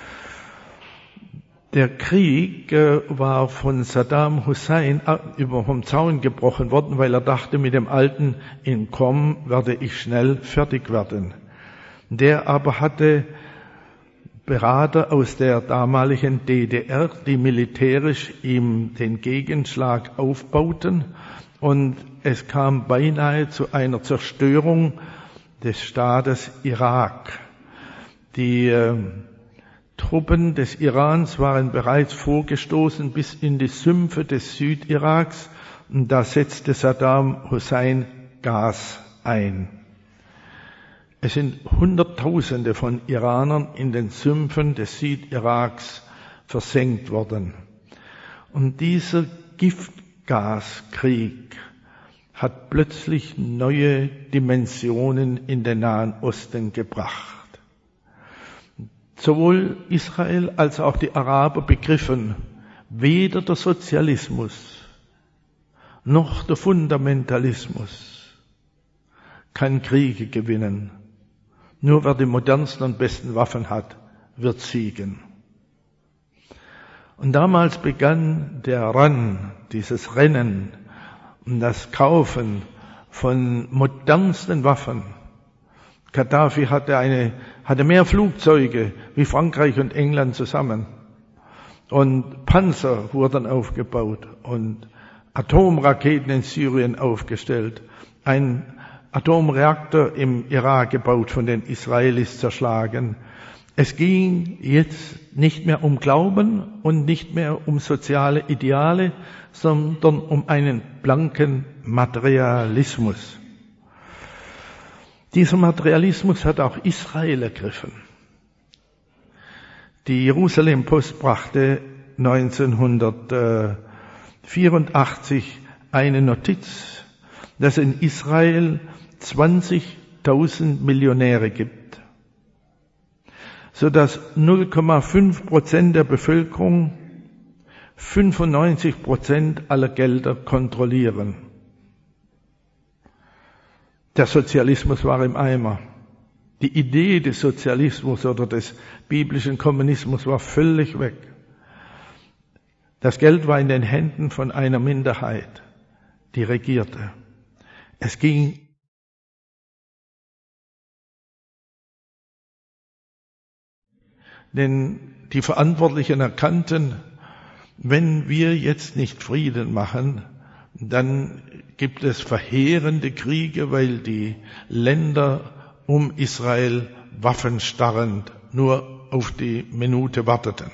Der Krieg war von Saddam Hussein vom Zaun gebrochen worden, weil er dachte, mit dem alten Entkommen werde ich schnell fertig werden. Der aber hatte Berater aus der damaligen DDR, die militärisch ihm den Gegenschlag aufbauten, und es kam beinahe zu einer Zerstörung des Staates Irak. Die Truppen des Irans waren bereits vorgestoßen bis in die Sümpfe des Südiraks, und da setzte Saddam Hussein Gas ein. Es sind Hunderttausende von Iranern in den Sümpfen des Südiraks versenkt worden. Und dieser Giftgaskrieg hat plötzlich neue Dimensionen in den Nahen Osten gebracht. Sowohl Israel als auch die Araber begriffen, weder der Sozialismus noch der Fundamentalismus kann Kriege gewinnen. Nur wer die modernsten und besten Waffen hat, wird siegen. Und damals begann der Run, dieses Rennen und das Kaufen von modernsten Waffen. Gaddafi hatte mehr Flugzeuge wie Frankreich und England zusammen. Und Panzer wurden aufgebaut und Atomraketen in Syrien aufgestellt. Ein Atomreaktor im Irak gebaut, von den Israelis zerschlagen. Es ging jetzt nicht mehr um Glauben und nicht mehr um soziale Ideale, sondern um einen blanken Materialismus. Dieser Materialismus hat auch Israel ergriffen. Die Jerusalem Post brachte 1984 eine Notiz, dass in Israel 20.000 Millionäre gibt, sodass 0,5% der Bevölkerung 95% aller Gelder kontrollieren. Der Sozialismus war im Eimer. Die Idee des Sozialismus oder des biblischen Kommunismus war völlig weg. Das Geld war in den Händen von einer Minderheit, die regierte. Es ging denn die Verantwortlichen erkannten, wenn wir jetzt nicht Frieden machen, dann gibt es verheerende Kriege, weil die Länder um Israel waffenstarrend nur auf die Minute warteten.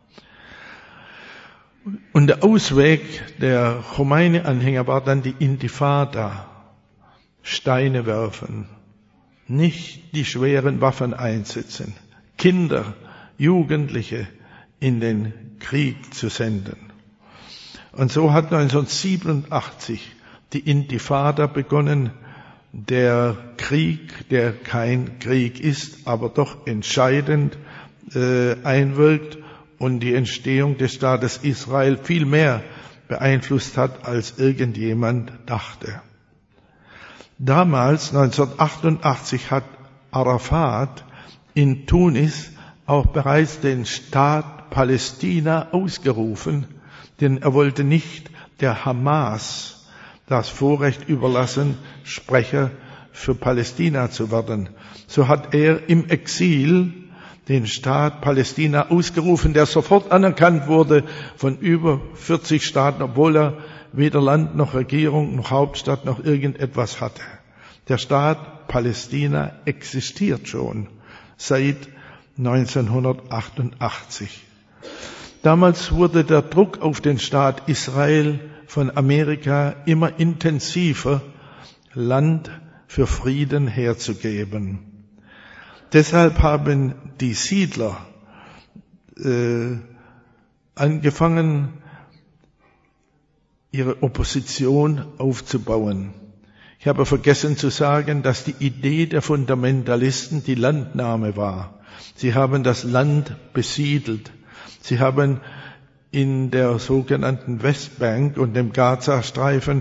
Und der Ausweg der Khomeini-Anhänger war dann die Intifada, Steine werfen, nicht die schweren Waffen einsetzen, Kinder, Jugendliche in den Krieg zu senden. Und so hat 1987 die Intifada begonnen, der Krieg, der kein Krieg ist, aber doch entscheidend einwirkt und die Entstehung des Staates Israel viel mehr beeinflusst hat, als irgendjemand dachte. Damals, 1988, hat Arafat in Tunis auch bereits den Staat Palästina ausgerufen, denn er wollte nicht der Hamas das Vorrecht überlassen, Sprecher für Palästina zu werden. So hat er im Exil den Staat Palästina ausgerufen, der sofort anerkannt wurde von über 40 Staaten, obwohl er weder Land noch Regierung noch Hauptstadt noch irgendetwas hatte. Der Staat Palästina existiert schon seit 1988. Damals wurde der Druck auf den Staat Israel von Amerika immer intensiver, Land für Frieden herzugeben. Deshalb haben die Siedler angefangen, ihre Opposition aufzubauen. Ich habe vergessen zu sagen, dass die Idee der Fundamentalisten die Landnahme war. Sie haben das Land besiedelt. Sie haben in der sogenannten Westbank und dem Gazastreifen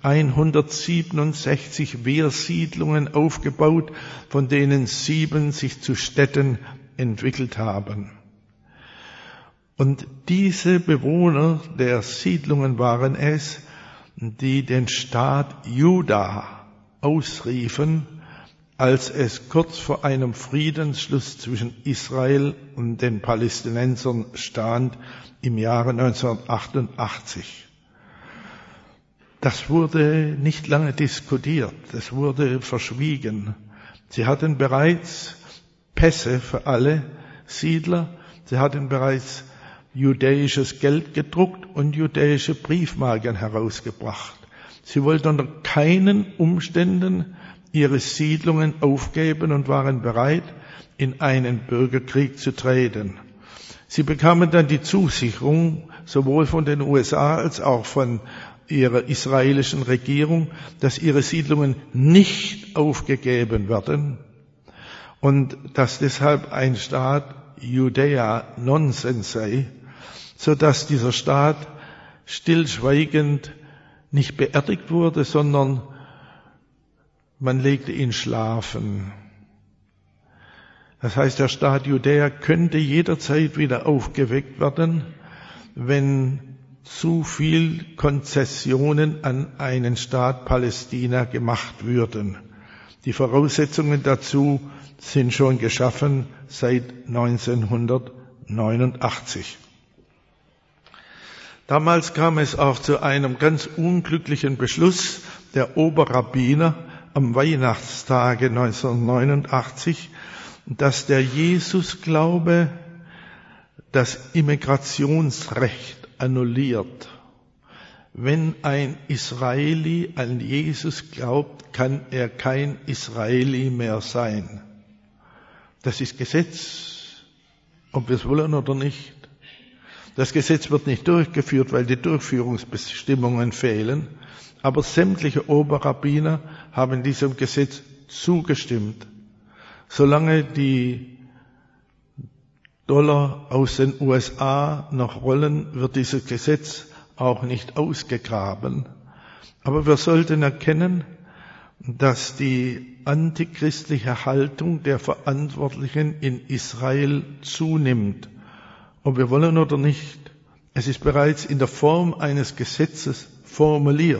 167 Wehrsiedlungen aufgebaut, von denen 7 sich zu Städten entwickelt haben. Und diese Bewohner der Siedlungen waren es, die den Staat Juda ausriefen, als es kurz vor einem Friedensschluss zwischen Israel und den Palästinensern stand im Jahre 1988. Das wurde nicht lange diskutiert, das wurde verschwiegen. Sie hatten bereits Pässe für alle Siedler, sie hatten bereits judäisches Geld gedruckt und judäische Briefmarken herausgebracht. Sie wollten unter keinen Umständen ihre Siedlungen aufgeben und waren bereit, in einen Bürgerkrieg zu treten. Sie bekamen dann die Zusicherung, sowohl von den USA als auch von ihrer israelischen Regierung, dass ihre Siedlungen nicht aufgegeben werden und dass deshalb ein Staat Judäa Nonsens sei, so dass dieser Staat stillschweigend nicht beerdigt wurde, sondern man legte ihn schlafen. Das heißt, der Staat Judäa könnte jederzeit wieder aufgeweckt werden, wenn zu viel Konzessionen an einen Staat Palästina gemacht würden. Die Voraussetzungen dazu sind schon geschaffen seit 1989. Damals kam es auch zu einem ganz unglücklichen Beschluss der Oberrabbiner am Weihnachtstage 1989, dass der Jesusglaube das Immigrationsrecht annulliert. Wenn ein Israeli an Jesus glaubt, kann er kein Israeli mehr sein. Das ist Gesetz, ob wir es wollen oder nicht. Das Gesetz wird nicht durchgeführt, weil die Durchführungsbestimmungen fehlen, aber sämtliche Oberrabbiner haben diesem Gesetz zugestimmt. Solange die Dollar aus den USA noch rollen, wird dieses Gesetz auch nicht ausgegraben. Aber wir sollten erkennen, dass die antichristliche Haltung der Verantwortlichen in Israel zunimmt. Ob wir wollen oder nicht, es ist bereits in der Form eines Gesetzes formuliert.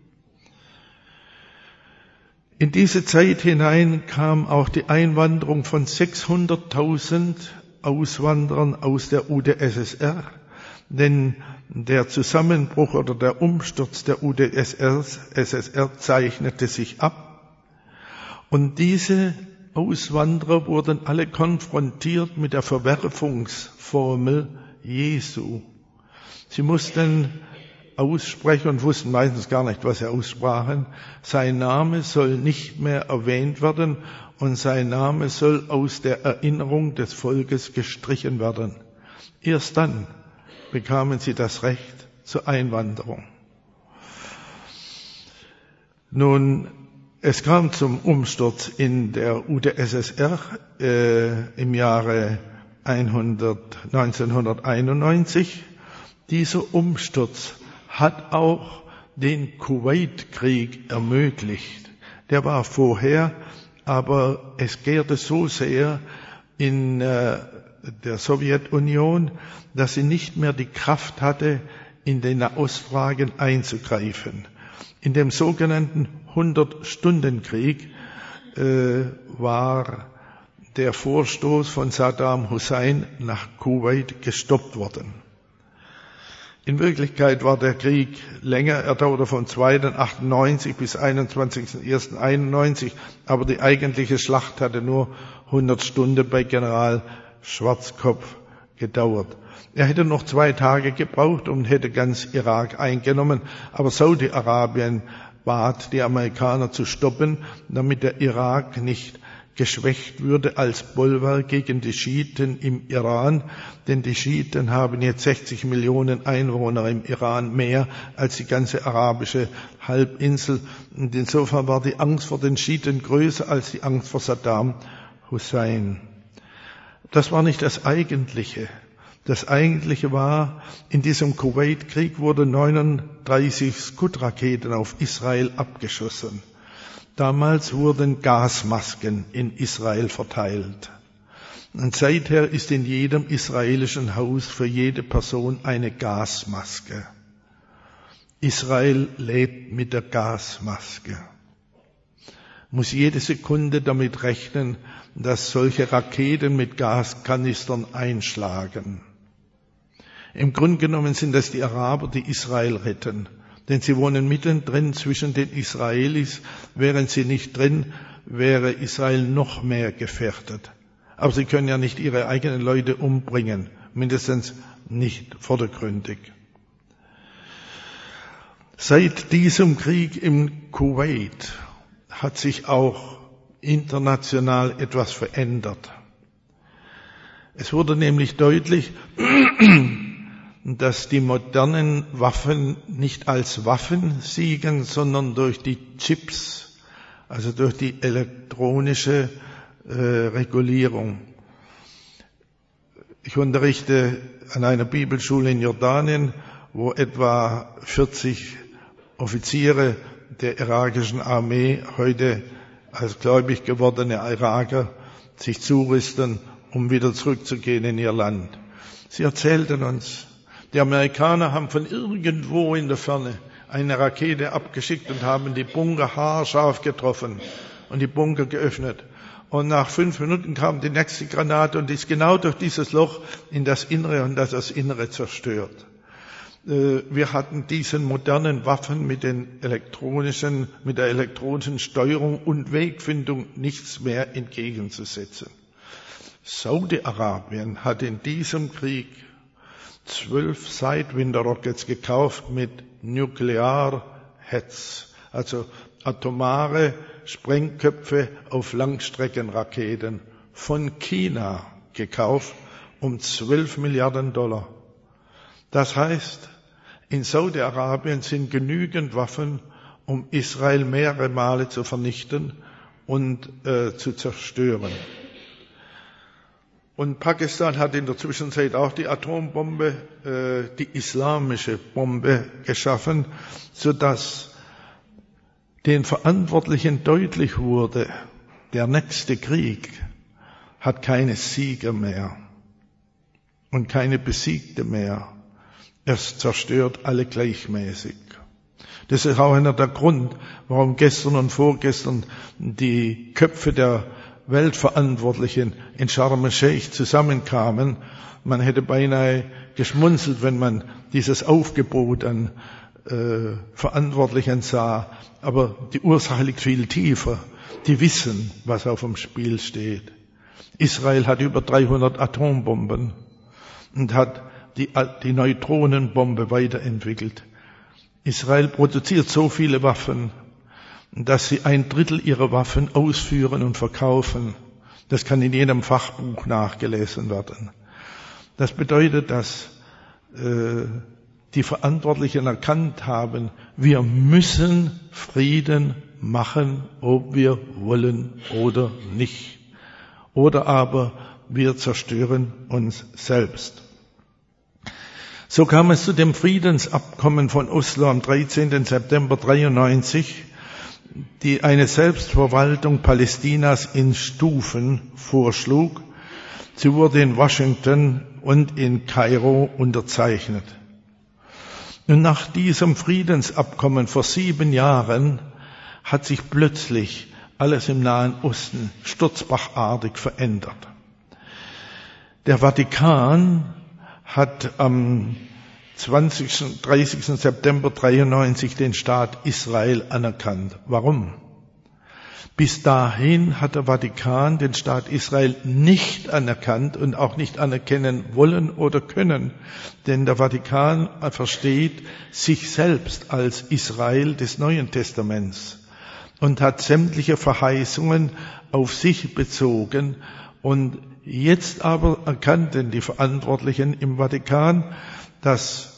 In diese Zeit hinein kam auch die Einwanderung von 600.000 Auswanderern aus der UdSSR, denn der Zusammenbruch oder der Umsturz der UdSSR zeichnete sich ab. Und diese Auswanderer wurden alle konfrontiert mit der Verwerfungsformel Jesu. Sie mussten aussprechen und wussten meistens gar nicht, was sie aussprachen. Sein Name soll nicht mehr erwähnt werden und sein Name soll aus der Erinnerung des Volkes gestrichen werden. Erst dann bekamen sie das Recht zur Einwanderung. Nun, es kam zum Umsturz in der UdSSR im Jahre 1991. Dieser Umsturz hat auch den Kuwait-Krieg ermöglicht. Der war vorher, aber es gärte so sehr in der Sowjetunion, dass sie nicht mehr die Kraft hatte, in den Nahostfragen einzugreifen. In dem sogenannten 100-Stunden-Krieg war der Vorstoß von Saddam Hussein nach Kuwait gestoppt worden. In Wirklichkeit war der Krieg länger, er dauerte vom 2.98 bis 21.01.91, aber die eigentliche Schlacht hatte nur 100 Stunden bei General Schwarzkopf gedauert. Er hätte noch 2 Tage gebraucht und hätte ganz Irak eingenommen, aber Saudi-Arabien bat die Amerikaner zu stoppen, damit der Irak nicht geschwächt würde als Bollwerk gegen die Schiiten im Iran, denn die Schiiten haben jetzt 60 Millionen Einwohner im Iran, mehr als die ganze arabische Halbinsel. Und insofern war die Angst vor den Schiiten größer als die Angst vor Saddam Hussein. Das war nicht das Eigentliche. Das Eigentliche war, in diesem Kuwait-Krieg wurden 39 Scud-Raketen auf Israel abgeschossen. Damals wurden Gasmasken in Israel verteilt. Und seither ist in jedem israelischen Haus für jede Person eine Gasmaske. Israel lebt mit der Gasmaske. Muss jede Sekunde damit rechnen, dass solche Raketen mit Gaskanistern einschlagen. Im Grunde genommen sind das die Araber, die Israel retten. Denn sie wohnen mittendrin zwischen den Israelis. Wären sie nicht drin, wäre Israel noch mehr gefährdet. Aber sie können ja nicht ihre eigenen Leute umbringen, mindestens nicht vordergründig. Seit diesem Krieg im Kuwait hat sich auch international etwas verändert. Es wurde nämlich deutlich, dass die modernen Waffen nicht als Waffen siegen, sondern durch die Chips, also durch die elektronische Regulierung. Ich unterrichte an einer Bibelschule in Jordanien, wo etwa 40 Offiziere der irakischen Armee heute als gläubig gewordene Iraker sich zurüsten, um wieder zurückzugehen in ihr Land. Sie erzählten uns, die Amerikaner haben von irgendwo in der Ferne eine Rakete abgeschickt und haben die Bunker haarscharf getroffen und die Bunker geöffnet. Und nach 5 Minuten kam die nächste Granate und ist genau durch dieses Loch in das Innere und das Innere zerstört. Wir hatten diesen modernen Waffen mit der elektronischen Steuerung und Wegfindung nichts mehr entgegenzusetzen. Saudi-Arabien hat in diesem Krieg 12 Sidewinder Rockets gekauft mit Nuclear Heads, also atomare Sprengköpfe auf Langstreckenraketen, von China gekauft um $12 Milliarden. Das heißt, in Saudi-Arabien sind genügend Waffen, um Israel mehrere Male zu vernichten und zu zerstören. Und Pakistan hat in der Zwischenzeit auch die Atombombe, die islamische Bombe geschaffen, sodass den Verantwortlichen deutlich wurde, der nächste Krieg hat keine Sieger mehr und keine Besiegte mehr. Es zerstört alle gleichmäßig. Das ist auch einer der Grund, warum gestern und vorgestern die Köpfe der Weltverantwortlichen in Sharm el-Sheikh zusammenkamen. Man hätte beinahe geschmunzelt, wenn man dieses Aufgebot an Verantwortlichen sah. Aber die Ursache liegt viel tiefer. Die wissen, was auf dem Spiel steht. Israel hat über 300 Atombomben und hat die Neutronenbombe weiterentwickelt. Israel produziert so viele Waffen, dass sie 1/3 ihrer Waffen ausführen und verkaufen. Das kann in jedem Fachbuch nachgelesen werden. Das bedeutet, dass die Verantwortlichen erkannt haben, wir müssen Frieden machen, ob wir wollen oder nicht. Oder aber wir zerstören uns selbst. So kam es zu dem Friedensabkommen von Oslo am 13. September 1993, die eine Selbstverwaltung Palästinas in Stufen vorschlug. Sie wurde in Washington und in Kairo unterzeichnet. Und nach diesem Friedensabkommen vor 7 Jahren hat sich plötzlich alles im Nahen Osten sturzbachartig verändert. Der Vatikan hat am 30. September 1993 den Staat Israel anerkannt. Warum? Bis dahin hat der Vatikan den Staat Israel nicht anerkannt und auch nicht anerkennen wollen oder können, denn der Vatikan versteht sich selbst als Israel des Neuen Testaments und hat sämtliche Verheißungen auf sich bezogen. Und jetzt aber erkannten die Verantwortlichen im Vatikan, dass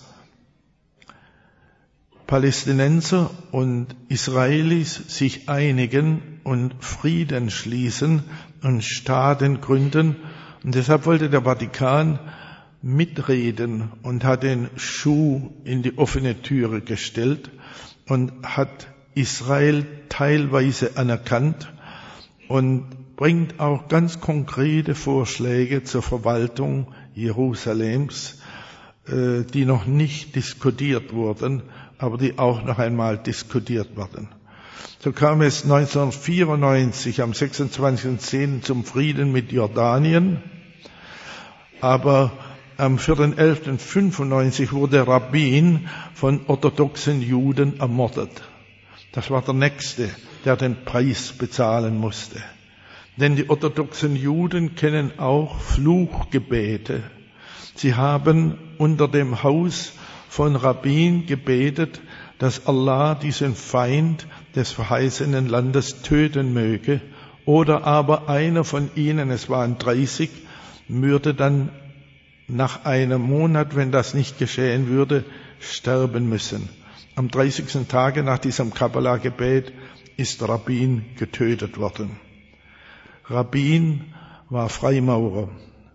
Palästinenser und Israelis sich einigen und Frieden schließen und Staaten gründen. Und deshalb wollte der Vatikan mitreden und hat den Schuh in die offene Türe gestellt und hat Israel teilweise anerkannt und bringt auch ganz konkrete Vorschläge zur Verwaltung Jerusalems, die noch nicht diskutiert wurden, aber die auch noch einmal diskutiert werden. So kam es 1994 am 26.10. zum Frieden mit Jordanien, aber am 4.11.95 wurde Rabin von orthodoxen Juden ermordet. Das war der Nächste, der den Preis bezahlen musste. Denn die orthodoxen Juden kennen auch Fluchgebete. Sie haben unter dem Haus von Rabin gebetet, dass Allah diesen Feind des verheißenen Landes töten möge, oder aber einer von ihnen, es waren 30, würde dann nach einem Monat, wenn das nicht geschehen würde, sterben müssen. Am 30. Tage nach diesem Kabbalah-Gebet ist Rabin getötet worden. Rabin war Freimaurer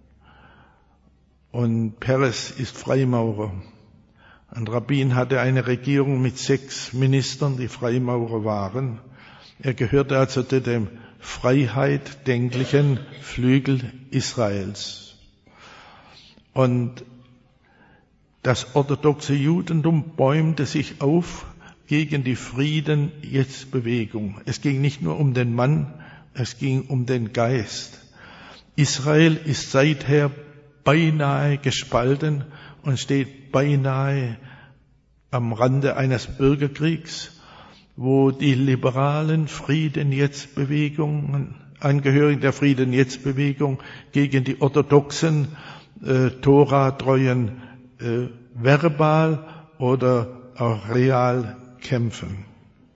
und Peres ist Freimaurer. Und Rabin hatte eine Regierung mit 6 Ministern, die Freimaurer waren. Er gehörte also zu dem freiheitdenklichen Flügel Israels. Und das orthodoxe Judentum bäumte sich auf gegen die Frieden-Jetzt-Bewegung. Es ging nicht nur um den Mann, es ging um den Geist. Israel ist seither beinahe gespalten und steht beinahe am Rande eines Bürgerkriegs, wo die liberalen Frieden-Jetzt-Bewegungen, Angehörigen der Frieden-Jetzt-Bewegung gegen die orthodoxen, Tora-treuen verbal oder auch real kämpfen.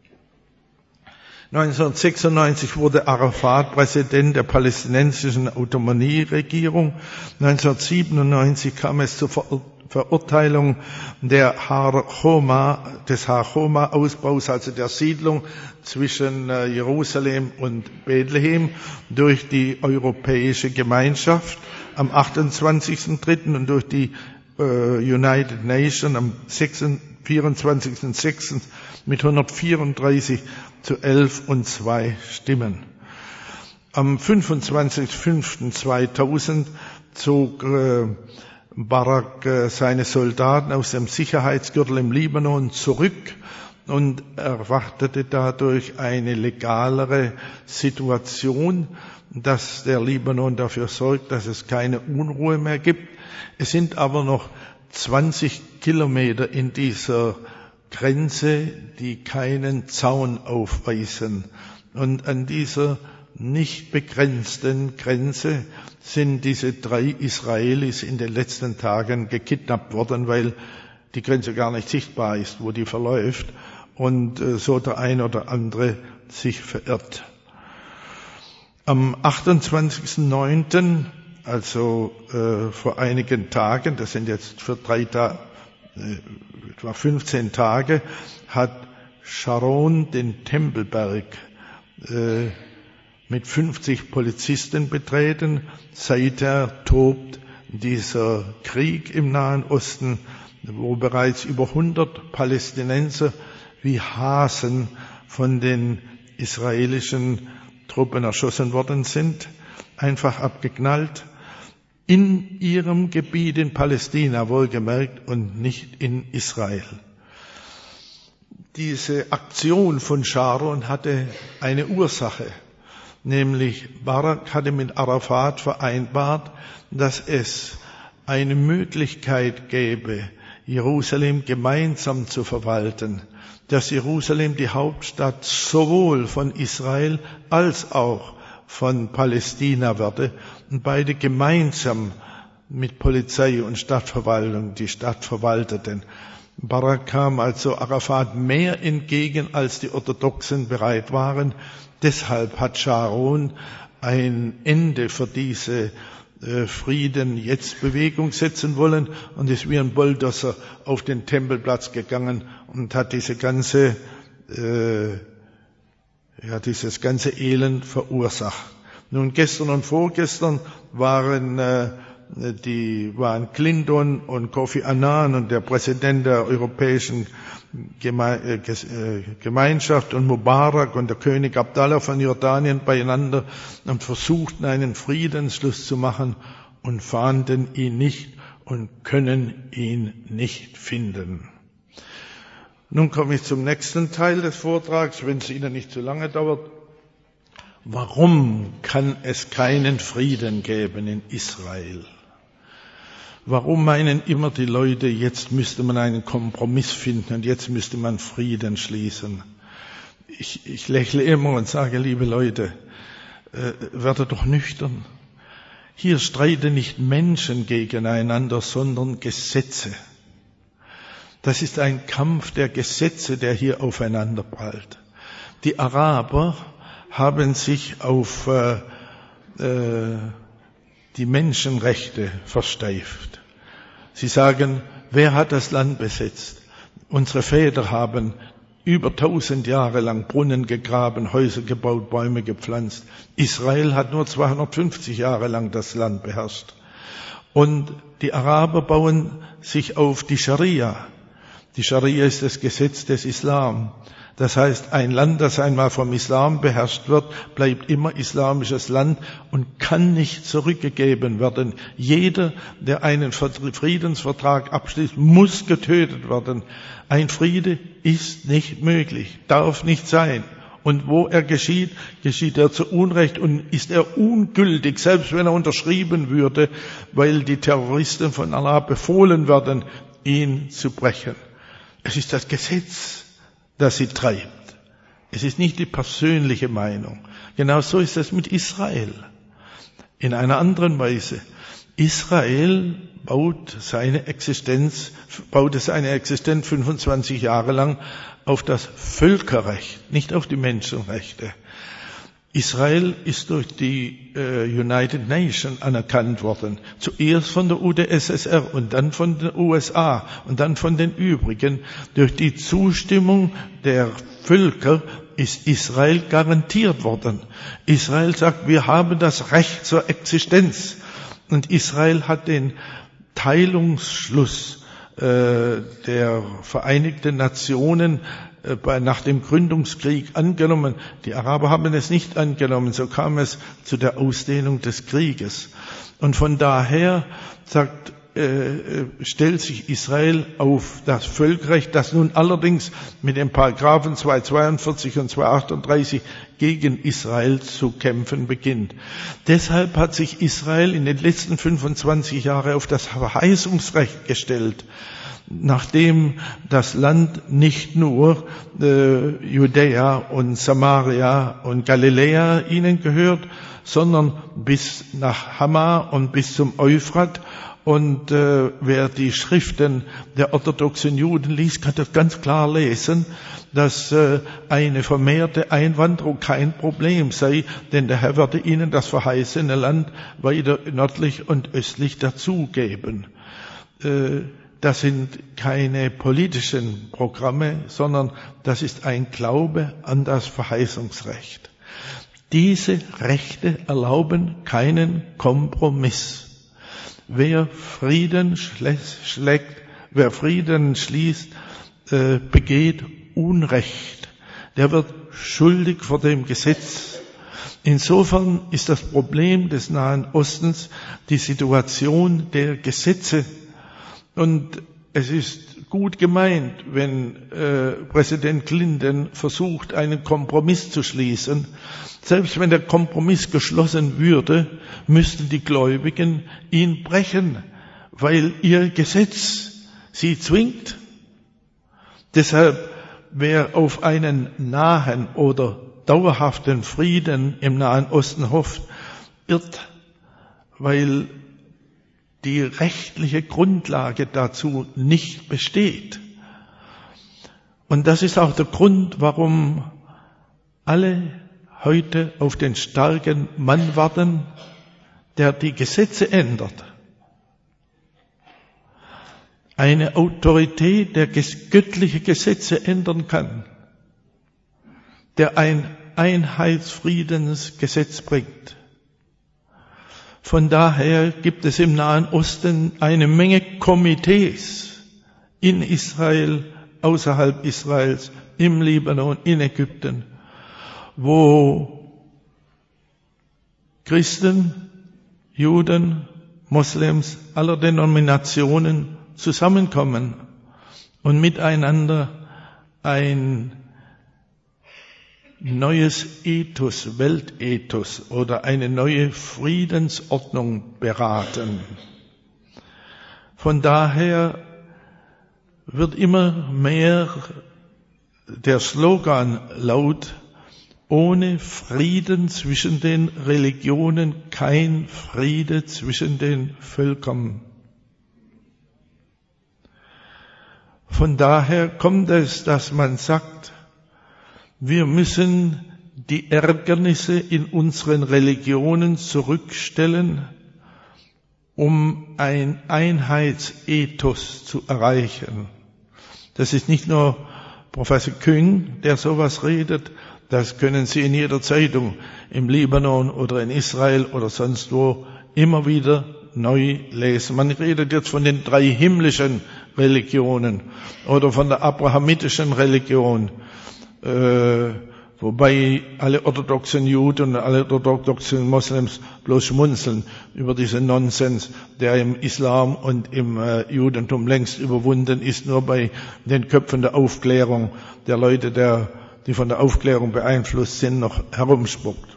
1996 wurde Arafat Präsident der palästinensischen Autonomieregierung. 1997 kam es zur Verurteilung des Har Choma-Ausbaus, also der Siedlung zwischen Jerusalem und Bethlehem durch die Europäische Gemeinschaft am 28.03. und durch die United Nations am 24.06. mit 134:11 Stimmen. Am 25.05.2000 zog Barak seine Soldaten aus dem Sicherheitsgürtel im Libanon zurück und erwartete dadurch eine legalere Situation, dass der Libanon dafür sorgt, dass es keine Unruhe mehr gibt. Es sind aber noch 20 Kilometer in dieser Grenze, die keinen Zaun aufweisen. Und an dieser nicht begrenzten Grenze sind diese 3 Israelis in den letzten Tagen gekidnappt worden, weil die Grenze gar nicht sichtbar ist, wo die verläuft und so der ein oder andere sich verirrt. Am 28.09., also vor einigen Tagen, das sind jetzt für 3 Tage, etwa 15 Tage, hat Sharon den Tempelberg mit 50 Polizisten betreten. Seither tobt dieser Krieg im Nahen Osten, wo bereits über 100 Palästinenser wie Hasen von den israelischen Truppen erschossen worden sind, einfach abgeknallt, in ihrem Gebiet in Palästina wohlgemerkt und nicht in Israel. Diese Aktion von Sharon hatte eine Ursache, nämlich Barak hatte mit Arafat vereinbart, dass es eine Möglichkeit gäbe, Jerusalem gemeinsam zu verwalten, dass Jerusalem die Hauptstadt sowohl von Israel als auch von Palästina werde und beide gemeinsam mit Polizei und Stadtverwaltung die Stadt verwalteten. Barak kam also Arafat mehr entgegen, als die Orthodoxen bereit waren. Deshalb hat Sharon ein Ende für diese Frieden-Jetzt-Bewegung setzen wollen und ist wie ein Bulldozer auf den Tempelplatz gegangen und hat dieses ganze Elend verursacht. Nun, gestern und vorgestern waren Clinton und Kofi Annan und der Präsident der Europäischen Gemeinschaft und Mubarak und der König Abdallah von Jordanien beieinander und versuchten einen Friedensschluss zu machen und fanden ihn nicht und können ihn nicht finden. Nun komme ich zum nächsten Teil des Vortrags, wenn es Ihnen nicht zu lange dauert. Warum kann es keinen Frieden geben in Israel? Warum meinen immer die Leute, jetzt müsste man einen Kompromiss finden und jetzt müsste man Frieden schließen? Ich lächle immer und sage, liebe Leute, werdet doch nüchtern. Hier streiten nicht Menschen gegeneinander, sondern Gesetze. Das ist ein Kampf der Gesetze, der hier aufeinander prallt. Die Araber haben sich auf die Menschenrechte versteift. Sie sagen, wer hat das Land besetzt? Unsere Väter haben über 1000 Jahre lang Brunnen gegraben, Häuser gebaut, Bäume gepflanzt. Israel hat nur 250 Jahre lang das Land beherrscht. Und die Araber bauen sich auf die Scharia. Die Scharia ist das Gesetz des Islam. Das heißt, ein Land, das einmal vom Islam beherrscht wird, bleibt immer islamisches Land und kann nicht zurückgegeben werden. Jeder, der einen Friedensvertrag abschließt, muss getötet werden. Ein Friede ist nicht möglich, darf nicht sein. Und wo er geschieht, geschieht er zu Unrecht und ist er ungültig, selbst wenn er unterschrieben würde, weil die Terroristen von Allah befohlen werden, ihn zu brechen. Es ist das Gesetz, das sie treibt. Es ist nicht die persönliche Meinung. Genau so ist es mit Israel. In einer anderen Weise. Israel baute seine Existenz 25 Jahre lang auf das Völkerrecht, nicht auf die Menschenrechte. Israel ist durch die United Nations anerkannt worden. Zuerst von der UdSSR und dann von den USA und dann von den übrigen. Durch die Zustimmung der Völker ist Israel garantiert worden. Israel sagt, wir haben das Recht zur Existenz. Und Israel hat den Teilungsschluss der Vereinigten Nationen nach dem Gründungskrieg angenommen. Die Araber haben es nicht angenommen, so kam es zu der Ausdehnung des Krieges. Und von daher stellt sich Israel auf das Völkerrecht, das nun allerdings mit den Paragraphen 242 und 238 gegen Israel zu kämpfen beginnt. Deshalb hat sich Israel in den letzten 25 Jahren auf das Verheißungsrecht gestellt, nachdem das Land nicht nur Judäa und Samaria und Galiläa ihnen gehört, sondern bis nach Hama und bis zum Euphrat. Und wer die Schriften der orthodoxen Juden liest, kann das ganz klar lesen, dass eine vermehrte Einwanderung kein Problem sei, denn der Herr werde ihnen das verheißene Land weiter nördlich und östlich dazugeben. Das sind keine politischen Programme, sondern das ist ein Glaube an das Verheißungsrecht. Diese Rechte erlauben keinen Kompromiss. Wer Frieden schließt, begeht Unrecht. Der wird schuldig vor dem Gesetz. Insofern ist das Problem des Nahen Ostens die Situation der Gesetze. Und es ist gut gemeint, wenn Präsident Clinton versucht, einen Kompromiss zu schließen. Selbst wenn der Kompromiss geschlossen würde, müssten die Gläubigen ihn brechen, weil ihr Gesetz sie zwingt. Deshalb, wer auf einen nahen oder dauerhaften Frieden im Nahen Osten hofft, irrt, weil die rechtliche Grundlage dazu nicht besteht. Und das ist auch der Grund, warum alle heute auf den starken Mann warten, der die Gesetze ändert. Eine Autorität, der göttliche Gesetze ändern kann, der ein Einheitsfriedensgesetz bringt. Von daher gibt es im Nahen Osten eine Menge Komitees in Israel, außerhalb Israels, im Libanon, in Ägypten, wo Christen, Juden, Moslems aller Denominationen zusammenkommen und miteinander ein neues Ethos, Weltethos oder eine neue Friedensordnung beraten. Von daher wird immer mehr der Slogan laut: Ohne Frieden zwischen den Religionen kein Friede zwischen den Völkern. Von daher kommt es, dass man sagt, wir müssen die Ärgernisse in unseren Religionen zurückstellen, um ein Einheitsethos zu erreichen. Das ist nicht nur Professor Küng, der sowas redet, das können Sie in jeder Zeitung im Libanon oder in Israel oder sonst wo immer wieder neu lesen. Man redet jetzt von den 3 himmlischen Religionen oder von der abrahamitischen Religion, wobei alle orthodoxen Juden und alle orthodoxen Moslems bloß schmunzeln über diesen Nonsens, der im Islam und im Judentum längst überwunden ist, nur bei den Köpfen der Aufklärung der Leute, die von der Aufklärung beeinflusst sind, noch herumspuckt.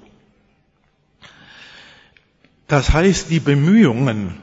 Das heißt, die Bemühungen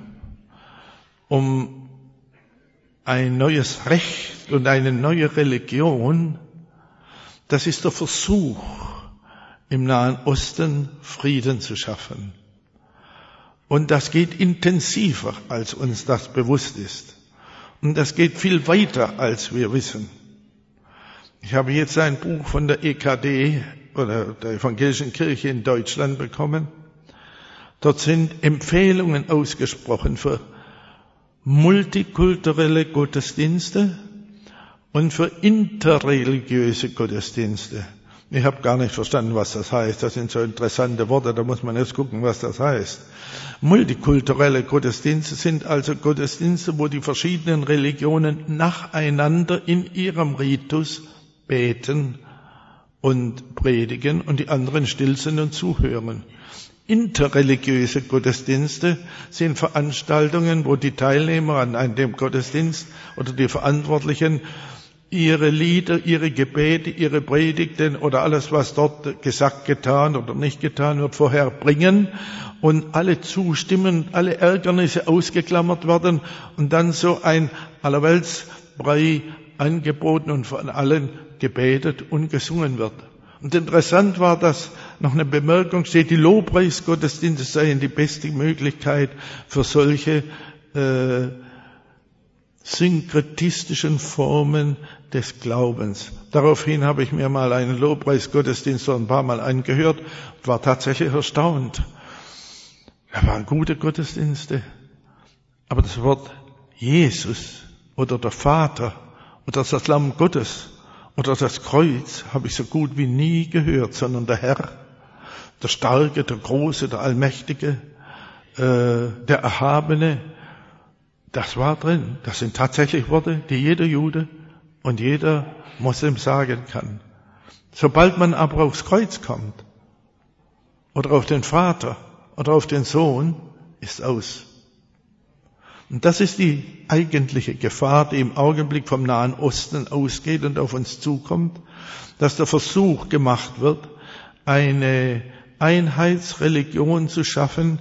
um ein neues Recht und eine neue Religion, das ist der Versuch, im Nahen Osten Frieden zu schaffen. Und das geht intensiver, als uns das bewusst ist. Und das geht viel weiter, als wir wissen. Ich habe jetzt ein Buch von der EKD oder der Evangelischen Kirche in Deutschland bekommen. Dort sind Empfehlungen ausgesprochen für multikulturelle Gottesdienste und für interreligiöse Gottesdienste. Ich habe gar nicht verstanden, was das heißt. Das sind so interessante Worte, da muss man erst gucken, was das heißt. Multikulturelle Gottesdienste sind also Gottesdienste, wo die verschiedenen Religionen nacheinander in ihrem Ritus beten und predigen und die anderen still sind und zuhören. Interreligiöse Gottesdienste sind Veranstaltungen, wo die Teilnehmer an dem Gottesdienst oder die Verantwortlichen ihre Lieder, ihre Gebete, ihre Predigten oder alles, was dort gesagt, getan oder nicht getan wird, vorher bringen und alle zustimmen, alle Ärgernisse ausgeklammert werden und dann so ein Allerweltsbrei angeboten und von allen gebetet und gesungen wird. Und interessant war, dass noch eine Bemerkung steht, die Lobpreisgottesdienste seien die beste Möglichkeit für solche synkretistischen Formen des Glaubens. Daraufhin habe ich mir mal einen Lobpreisgottesdienst so ein paar Mal angehört und war tatsächlich erstaunt. Da waren gute Gottesdienste, aber das Wort Jesus oder der Vater oder das Lamm Gottes oder das Kreuz habe ich so gut wie nie gehört, sondern der Herr, der Starke, der Große, der Allmächtige, der Erhabene, das war drin. Das sind tatsächlich Worte, die jeder Jude und jeder Moslem sagen kann. Sobald man aber aufs Kreuz kommt oder auf den Vater oder auf den Sohn, ist aus. Und das ist die eigentliche Gefahr, die im Augenblick vom Nahen Osten ausgeht und auf uns zukommt, dass der Versuch gemacht wird, eine Einheitsreligion zu schaffen,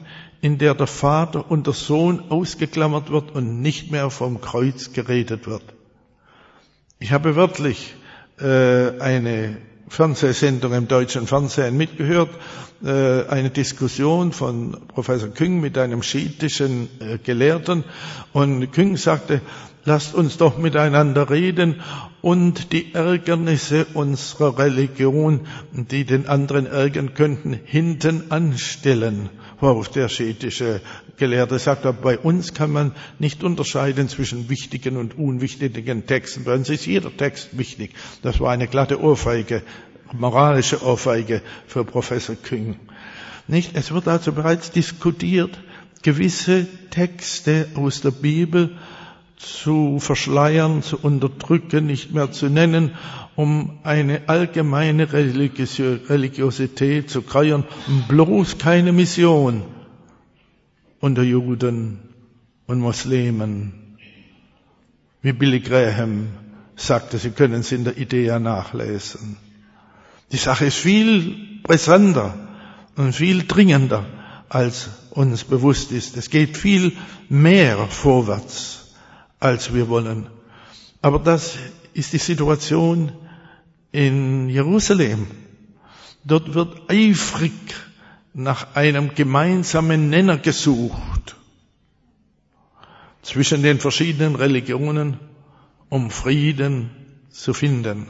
in der der Vater und der Sohn ausgeklammert wird und nicht mehr vom Kreuz geredet wird. Ich habe wörtlich eine Fernsehsendung im deutschen Fernsehen mitgehört, eine Diskussion von Professor Küng mit einem schiitischen Gelehrten, und Küng sagte, lasst uns doch miteinander reden und die Ärgernisse unserer Religion, die den anderen ärgern könnten, hinten anstellen. Worauf der schiitische Gelehrte sagte, bei uns kann man nicht unterscheiden zwischen wichtigen und unwichtigen Texten. Bei uns ist jeder Text wichtig. Das war eine glatte Ohrfeige, moralische Ohrfeige für Professor Küng. Nicht? Es wird also bereits diskutiert, gewisse Texte aus der Bibel zu verschleiern, zu unterdrücken, nicht mehr zu nennen, um eine allgemeine Religiosität zu kreieren, bloß keine Mission unter Juden und Muslimen. Wie Billy Graham sagte, Sie können es in der Idea nachlesen. Die Sache ist viel brisanter und viel dringender, als uns bewusst ist. Es geht viel mehr vorwärts, als wir wollen. Aber das ist die Situation in Jerusalem. Dort wird eifrig nach einem gemeinsamen Nenner gesucht zwischen den verschiedenen Religionen, um Frieden zu finden.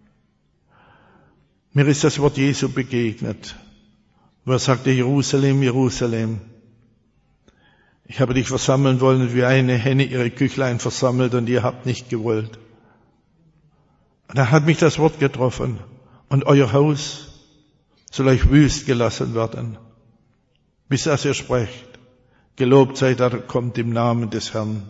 Mir ist das Wort Jesu begegnet, wo er sagte, Jerusalem, Jerusalem, ich habe dich versammeln wollen, wie eine Henne ihre Küchlein versammelt, und ihr habt nicht gewollt. Da hat mich das Wort getroffen, und euer Haus soll euch wüst gelassen werden, bis das ihr sprecht. Gelobt sei der, der kommt im Namen des Herrn.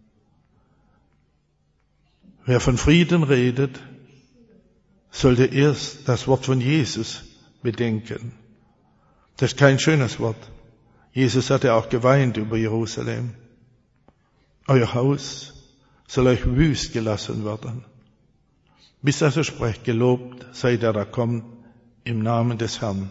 Wer von Frieden redet, sollte erst das Wort von Jesus bedenken. Das ist kein schönes Wort. Jesus hatte auch geweint über Jerusalem. Euer Haus soll euch wüst gelassen werden. Bis das er spricht, gelobt sei der, der kommt im Namen des Herrn.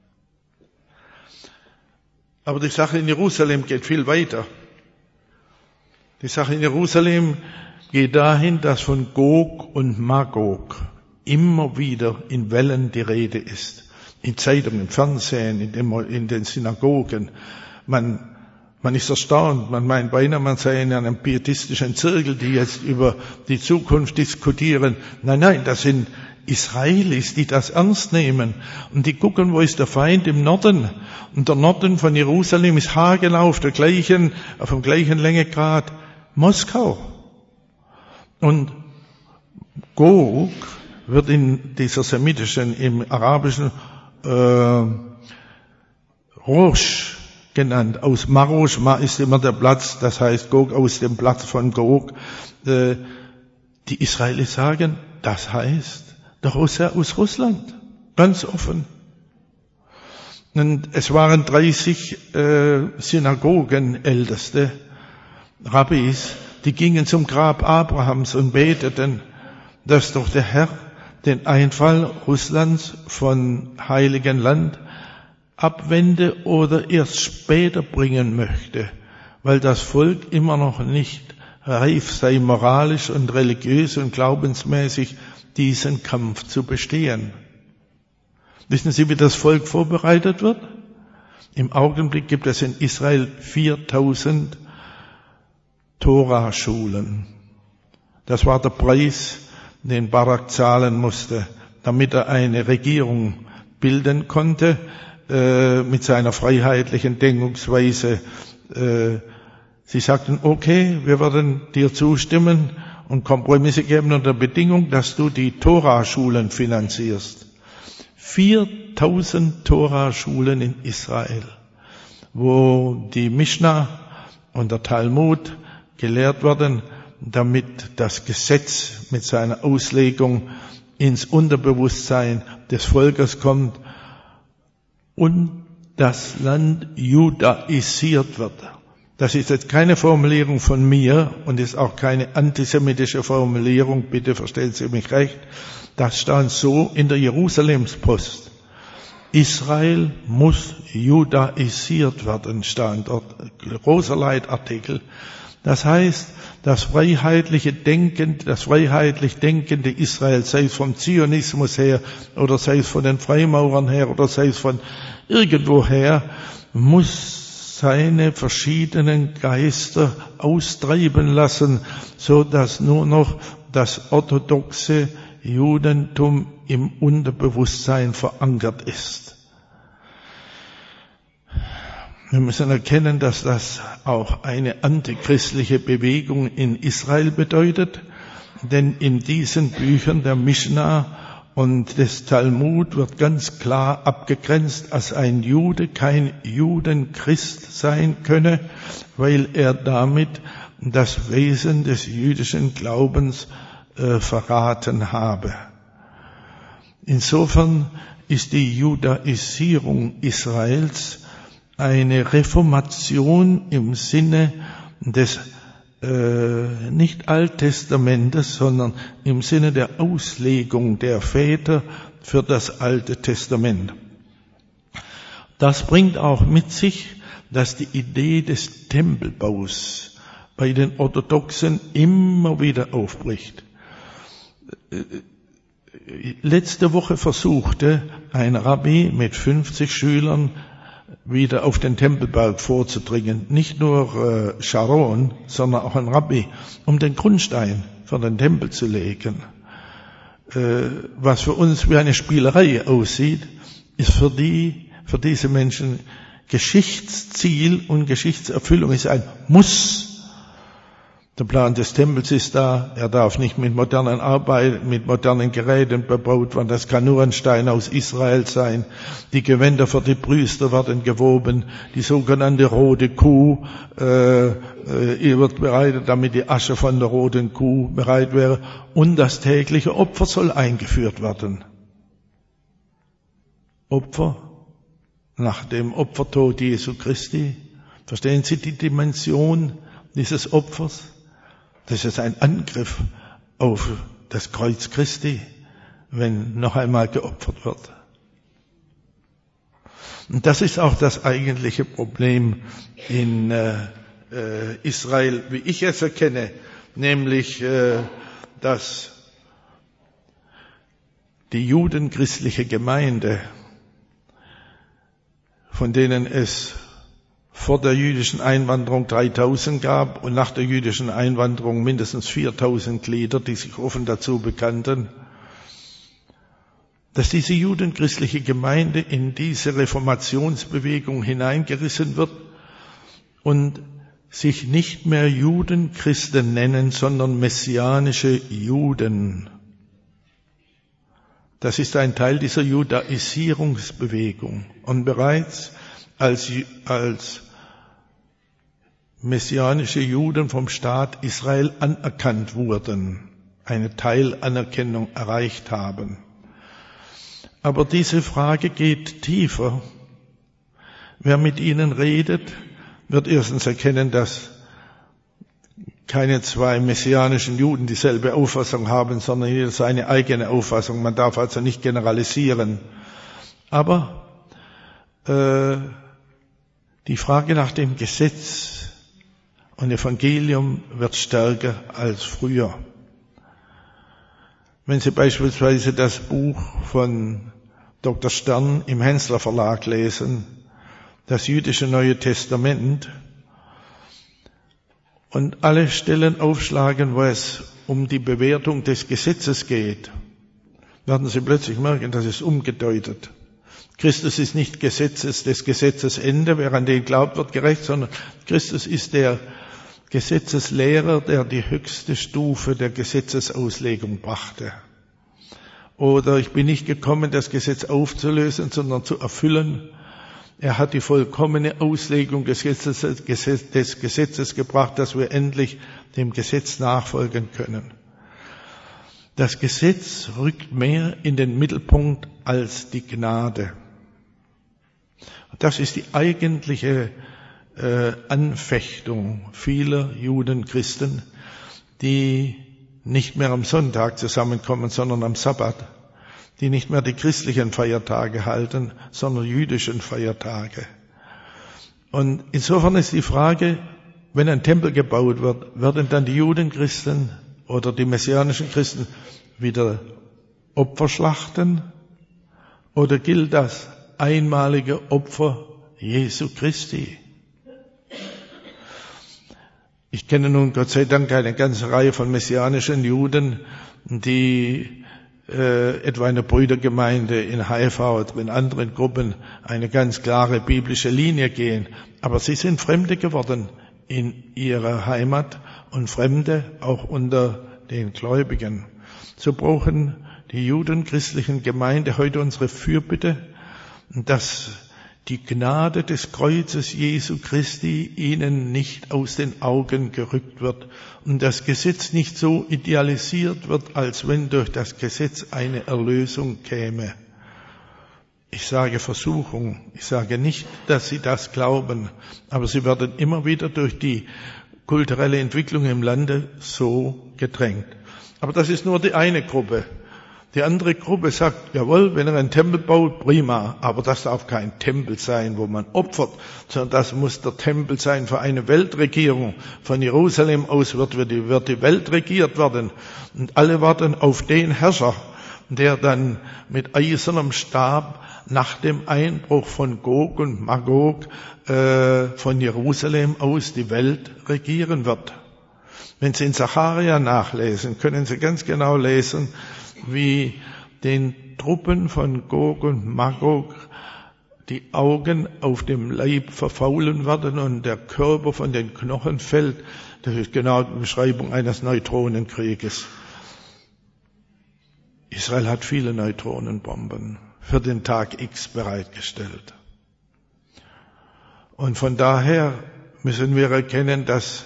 Aber die Sache in Jerusalem geht viel weiter. Die Sache in Jerusalem geht dahin, dass von Gog und Magog immer wieder in Wellen die Rede ist. In Zeitungen, im Fernsehen, in den Synagogen. Man ist erstaunt, man meint beinahe, man sei in einem pietistischen Zirkel, die jetzt über die Zukunft diskutieren. Nein, das sind Israelis, die das ernst nehmen. Und die gucken, wo ist der Feind im Norden. Und der Norden von Jerusalem ist haargenau auf dem gleichen Längegrad Moskau. Und Gog wird in dieser semitischen, im arabischen Rosh genannt. Aus Marosh, Ma ist immer der Platz, das heißt Gog aus dem Platz von Gog. Die Israelis sagen, das heißt der Hosea aus Russland. Ganz offen. Und es waren 30 Synagogenälteste, Rabbis, die gingen zum Grab Abrahams und beteten, dass doch der Herr den Einfall Russlands von Heiligen Land abwende oder erst später bringen möchte, weil das Volk immer noch nicht reif sei, moralisch und religiös und glaubensmäßig diesen Kampf zu bestehen. Wissen Sie, wie das Volk vorbereitet wird? Im Augenblick gibt es in Israel 4000 Torah-Schulen. Das war der Preis, den Barak zahlen musste, damit er eine Regierung bilden konnte, mit seiner freiheitlichen Denkungsweise. Sie sagten, okay, wir werden dir zustimmen und Kompromisse geben unter der Bedingung, dass du die Torah-Schulen finanzierst. 4000 Torah-Schulen in Israel, wo die Mishnah und der Talmud gelehrt werden, damit das Gesetz mit seiner Auslegung ins Unterbewusstsein des Volkes kommt und das Land judaisiert wird. Das ist jetzt keine Formulierung von mir und ist auch keine antisemitische Formulierung, bitte verstehen Sie mich recht. Das stand so in der Jerusalemspost. Israel muss judaisiert werden, stand dort, großer Leitartikel. Das heißt, das freiheitlich denkende Israel, sei es vom Zionismus her oder sei es von den Freimaurern her oder sei es von irgendwoher, muss seine verschiedenen Geister austreiben lassen, so dass nur noch das orthodoxe Judentum im Unterbewusstsein verankert ist. Wir müssen erkennen, dass das auch eine antichristliche Bewegung in Israel bedeutet, denn in diesen Büchern der Mischna und des Talmud wird ganz klar abgegrenzt, dass ein Jude kein Judenchrist sein könne, weil er damit das Wesen des jüdischen Glaubens verraten habe. Insofern ist die Judaisierung Israels eine Reformation im Sinne des nicht Alttestamentes, sondern im Sinne der Auslegung der Väter für das Alte Testament. Das bringt auch mit sich, dass die Idee des Tempelbaus bei den Orthodoxen immer wieder aufbricht. Letzte Woche versuchte ein Rabbi mit 50 Schülern wieder auf den Tempelberg vorzudringen. Nicht nur Sharon, sondern auch ein Rabbi, um den Grundstein für den Tempel zu legen. Was für uns wie eine Spielerei aussieht, ist für diese Menschen Geschichtsziel und Geschichtserfüllung ist ein Muss. Der Plan des Tempels ist da, er darf nicht mit modernen Geräten bebaut werden, das kann nur ein Stein aus Israel sein. Die Gewänder für die Priester werden gewoben, die sogenannte rote Kuh wird bereitet, damit die Asche von der roten Kuh bereit wäre, und das tägliche Opfer soll eingeführt werden. Opfer nach dem Opfertod Jesu Christi. Verstehen Sie die Dimension dieses Opfers? Das ist ein Angriff auf das Kreuz Christi, wenn noch einmal geopfert wird. Und das ist auch das eigentliche Problem in Israel, wie ich es erkenne, nämlich, dass die judenchristliche Gemeinde, von denen es vor der jüdischen Einwanderung 3000 gab und nach der jüdischen Einwanderung mindestens 4000 Glieder, die sich offen dazu bekannten, dass diese judenchristliche Gemeinde in diese Reformationsbewegung hineingerissen wird und sich nicht mehr Judenchristen nennen, sondern messianische Juden. Das ist ein Teil dieser Judaisierungsbewegung. Und bereits als messianische Juden vom Staat Israel anerkannt wurden, eine Teilanerkennung erreicht haben. Aber diese Frage geht tiefer. Wer mit ihnen redet, wird erstens erkennen, dass keine zwei messianischen Juden dieselbe Auffassung haben, sondern jeder seine eigene Auffassung. Man darf also nicht generalisieren. Aber die Frage nach dem Gesetz und Evangelium wird stärker als früher. Wenn Sie beispielsweise das Buch von Dr. Stern im Hensler Verlag lesen, das jüdische Neue Testament, und alle Stellen aufschlagen, wo es um die Bewertung des Gesetzes geht, werden Sie plötzlich merken, das ist umgedeutet. Christus ist nicht des Gesetzes Ende, wer an den glaubt, wird gerecht, sondern Christus ist der Gesetzeslehrer, der die höchste Stufe der Gesetzesauslegung brachte. Oder ich bin nicht gekommen, das Gesetz aufzulösen, sondern zu erfüllen. Er hat die vollkommene Auslegung des Gesetzes gebracht, dass wir endlich dem Gesetz nachfolgen können. Das Gesetz rückt mehr in den Mittelpunkt als die Gnade. Das ist die eigentliche Anfechtung vieler Judenchristen, die nicht mehr am Sonntag zusammenkommen, sondern am Sabbat, die nicht mehr die christlichen Feiertage halten, sondern jüdischen Feiertage. Und insofern ist die Frage, wenn ein Tempel gebaut wird, werden dann die Judenchristen oder die messianischen Christen wieder Opfer schlachten? Oder gilt das einmalige Opfer Jesu Christi? Ich kenne nun Gott sei Dank eine ganze Reihe von messianischen Juden, die etwa in der Brüdergemeinde in Haifa oder in anderen Gruppen eine ganz klare biblische Linie gehen. Aber sie sind Fremde geworden in ihrer Heimat und Fremde auch unter den Gläubigen. So brauchen die judenchristlichen Gemeinde heute unsere Fürbitte, dass die Gnade des Kreuzes Jesu Christi ihnen nicht aus den Augen gerückt wird und das Gesetz nicht so idealisiert wird, als wenn durch das Gesetz eine Erlösung käme. Ich sage Versuchung, ich sage nicht, dass sie das glauben, aber sie werden immer wieder durch die kulturelle Entwicklung im Lande so gedrängt. Aber das ist nur die eine Gruppe. Die andere Gruppe sagt, jawohl, wenn er einen Tempel baut, prima, aber das darf kein Tempel sein, wo man opfert, sondern das muss der Tempel sein für eine Weltregierung. Von Jerusalem aus wird die Welt regiert werden und alle warten auf den Herrscher, der dann mit eisernem Stab nach dem Einbruch von Gog und Magog von Jerusalem aus die Welt regieren wird. Wenn Sie in Sacharja nachlesen, können Sie ganz genau lesen, wie den Truppen von Gog und Magog die Augen auf dem Leib verfaulen werden und der Körper von den Knochen fällt. Das ist genau die Beschreibung eines Neutronenkrieges. Israel hat viele Neutronenbomben für den Tag X bereitgestellt. Und von daher müssen wir erkennen, dass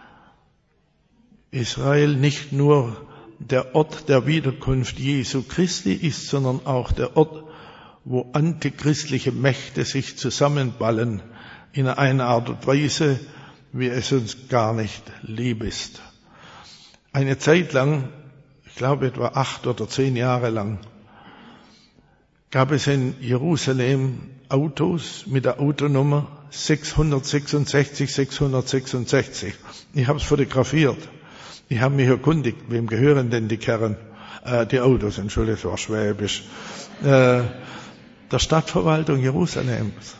Israel nicht nur der Ort der Wiederkunft Jesu Christi ist, sondern auch der Ort, wo antichristliche Mächte sich zusammenballen in einer Art und Weise, wie es uns gar nicht lieb ist. Eine Zeit lang, ich glaube etwa 8 oder 10 Jahre lang, gab es in Jerusalem Autos mit der Autonummer 666. Ich habe es fotografiert. Ich habe mich erkundigt, wem gehören denn die Autos, Entschuldigung, das war Schwäbisch. Der Stadtverwaltung Jerusalems.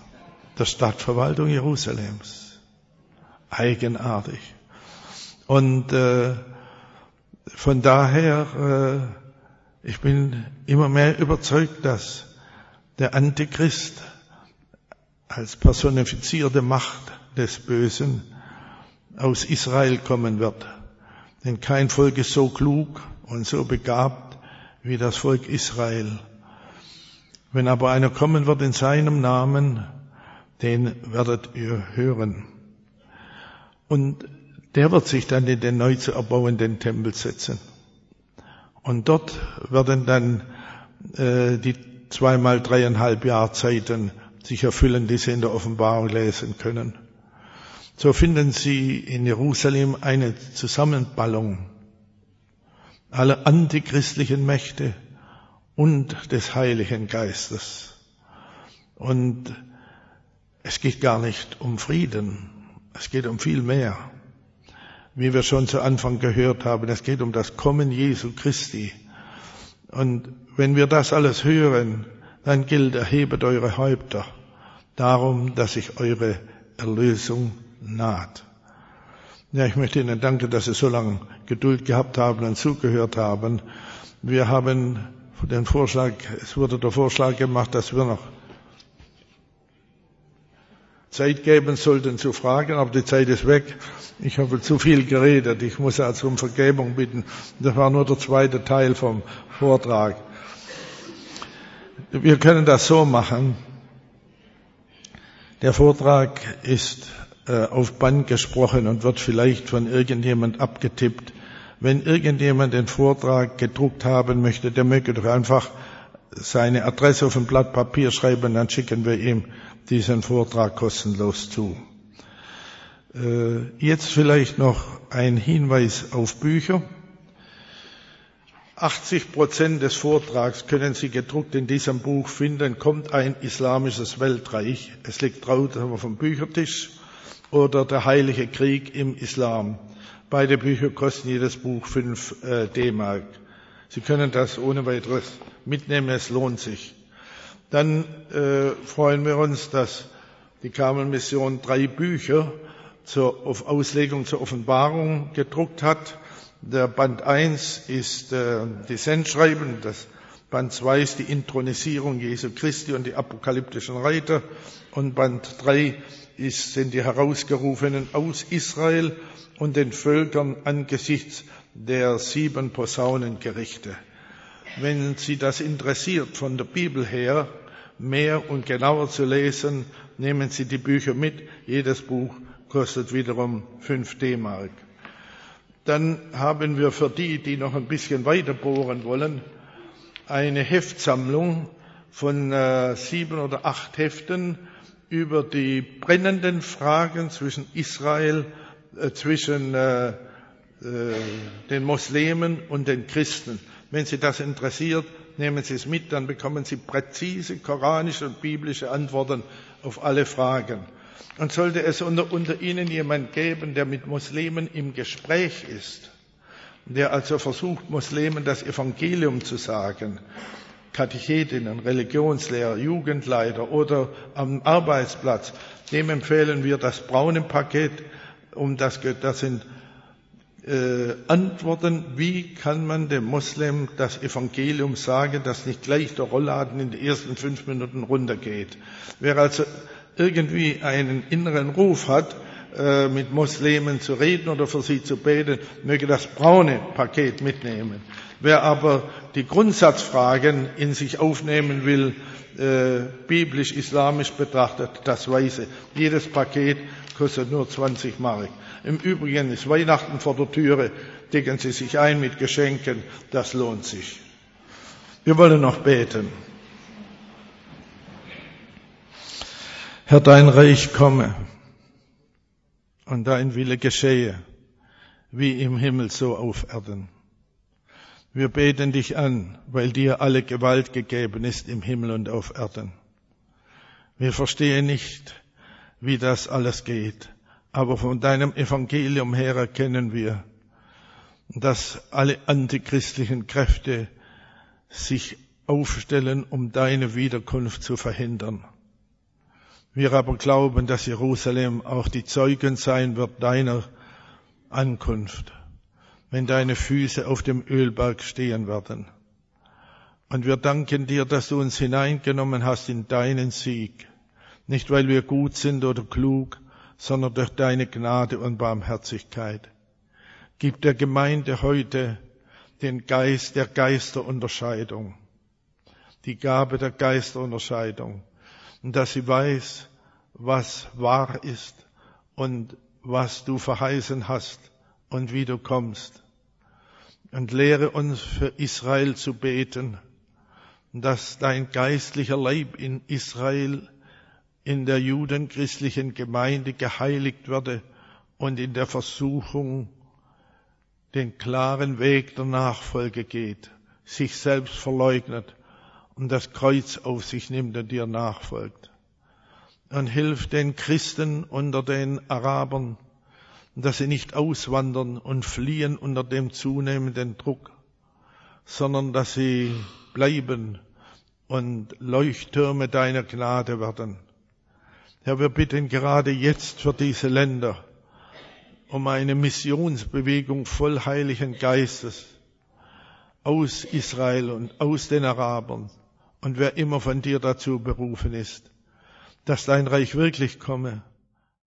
Eigenartig. Und von daher, ich bin immer mehr überzeugt, dass der Antichrist als personifizierte Macht des Bösen aus Israel kommen wird. Denn kein Volk ist so klug und so begabt wie das Volk Israel. Wenn aber einer kommen wird in seinem Namen, den werdet ihr hören. Und der wird sich dann in den neu zu erbauenden Tempel setzen. Und dort werden dann die 2x 3,5 Jahrzeiten sich erfüllen, die Sie in der Offenbarung lesen können. So finden Sie in Jerusalem eine Zusammenballung aller antichristlichen Mächte und des Heiligen Geistes. Und es geht gar nicht um Frieden, es geht um viel mehr. Wie wir schon zu Anfang gehört haben, es geht um das Kommen Jesu Christi. Und wenn wir das alles hören, dann gilt, erhebet eure Häupter, darum, dass sich eure Erlösung naht. Ja, ich möchte Ihnen danken, dass Sie so lange Geduld gehabt haben und zugehört haben. Wir haben es wurde der Vorschlag gemacht, dass wir noch Zeit geben sollten zu fragen, aber die Zeit ist weg. Ich habe zu viel geredet. Ich muss also um Vergebung bitten. Das war nur der zweite Teil vom Vortrag. Wir können das so machen. Der Vortrag ist auf Band gesprochen und wird vielleicht von irgendjemand abgetippt. Wenn irgendjemand den Vortrag gedruckt haben möchte, der möge doch einfach seine Adresse auf ein Blatt Papier schreiben, dann schicken wir ihm diesen Vortrag kostenlos zu. Jetzt vielleicht noch ein Hinweis auf Bücher. 80% des Vortrags können Sie gedruckt in diesem Buch finden. Kommt ein islamisches Weltreich? Es liegt draußen auf dem Büchertisch. Oder Der Heilige Krieg im Islam. Beide Bücher kosten jedes Buch 5 D-Mark. Sie können das ohne weiteres mitnehmen, es lohnt sich. Dann freuen wir uns, dass die Karmelmission 3 Bücher auf Auslegung zur Offenbarung gedruckt hat. Der Band 1 ist die Sendschreiben, das Band 2 ist die Inthronisierung Jesu Christi und die apokalyptischen Reiter und Band 3 sind die Herausgerufenen aus Israel und den Völkern angesichts der 7 Posaunengerichte. Wenn Sie das interessiert, von der Bibel her mehr und genauer zu lesen, nehmen Sie die Bücher mit. Jedes Buch kostet wiederum 5 D-Mark. Dann haben wir für die noch ein bisschen weiter bohren wollen, eine Heftsammlung von 7 oder 8 Heften über die brennenden Fragen zwischen Israel, zwischen den Muslimen und den Christen. Wenn Sie das interessiert, nehmen Sie es mit, dann bekommen Sie präzise koranische und biblische Antworten auf alle Fragen. Und sollte es unter Ihnen jemand geben, der mit Muslimen im Gespräch ist, der also versucht, Muslimen das Evangelium zu sagen, Katechetinnen, Religionslehrer, Jugendleiter oder am Arbeitsplatz, dem empfehlen wir das braune Paket, das sind Antworten, wie kann man dem Muslim das Evangelium sagen, dass nicht gleich der Rollladen in den ersten 5 Minuten runtergeht. Wer also irgendwie einen inneren Ruf hat, mit Muslimen zu reden oder für sie zu beten, möge das braune Paket mitnehmen. Wer aber die Grundsatzfragen in sich aufnehmen will, biblisch-islamisch betrachtet, das weiße. Jedes Paket kostet nur 20 Mark. Im Übrigen ist Weihnachten vor der Türe, decken Sie sich ein mit Geschenken, das lohnt sich. Wir wollen noch beten. Herr, dein Reich komme und dein Wille geschehe, wie im Himmel so auf Erden. Wir beten dich an, weil dir alle Gewalt gegeben ist im Himmel und auf Erden. Wir verstehen nicht, wie das alles geht, aber von deinem Evangelium her erkennen wir, dass alle antichristlichen Kräfte sich aufstellen, um deine Wiederkunft zu verhindern. Wir aber glauben, dass Jerusalem auch die Zeugen sein wird deiner Ankunft, wenn deine Füße auf dem Ölberg stehen werden. Und wir danken dir, dass du uns hineingenommen hast in deinen Sieg, nicht weil wir gut sind oder klug, sondern durch deine Gnade und Barmherzigkeit. Gib der Gemeinde heute den Geist der Geisterunterscheidung, die Gabe der Geisterunterscheidung, und dass sie weiß, was wahr ist und was du verheißen hast und wie du kommst. Und lehre uns für Israel zu beten, dass dein geistlicher Leib in Israel, in der judenchristlichen Gemeinde geheiligt werde und in der Versuchung den klaren Weg der Nachfolge geht, sich selbst verleugnet und das Kreuz auf sich nimmt und dir nachfolgt. Und hilf den Christen unter den Arabern, dass sie nicht auswandern und fliehen unter dem zunehmenden Druck, sondern dass sie bleiben und Leuchttürme deiner Gnade werden. Herr, wir bitten gerade jetzt für diese Länder um eine Missionsbewegung voll Heiligen Geistes aus Israel und aus den Arabern und wer immer von dir dazu berufen ist, dass dein Reich wirklich komme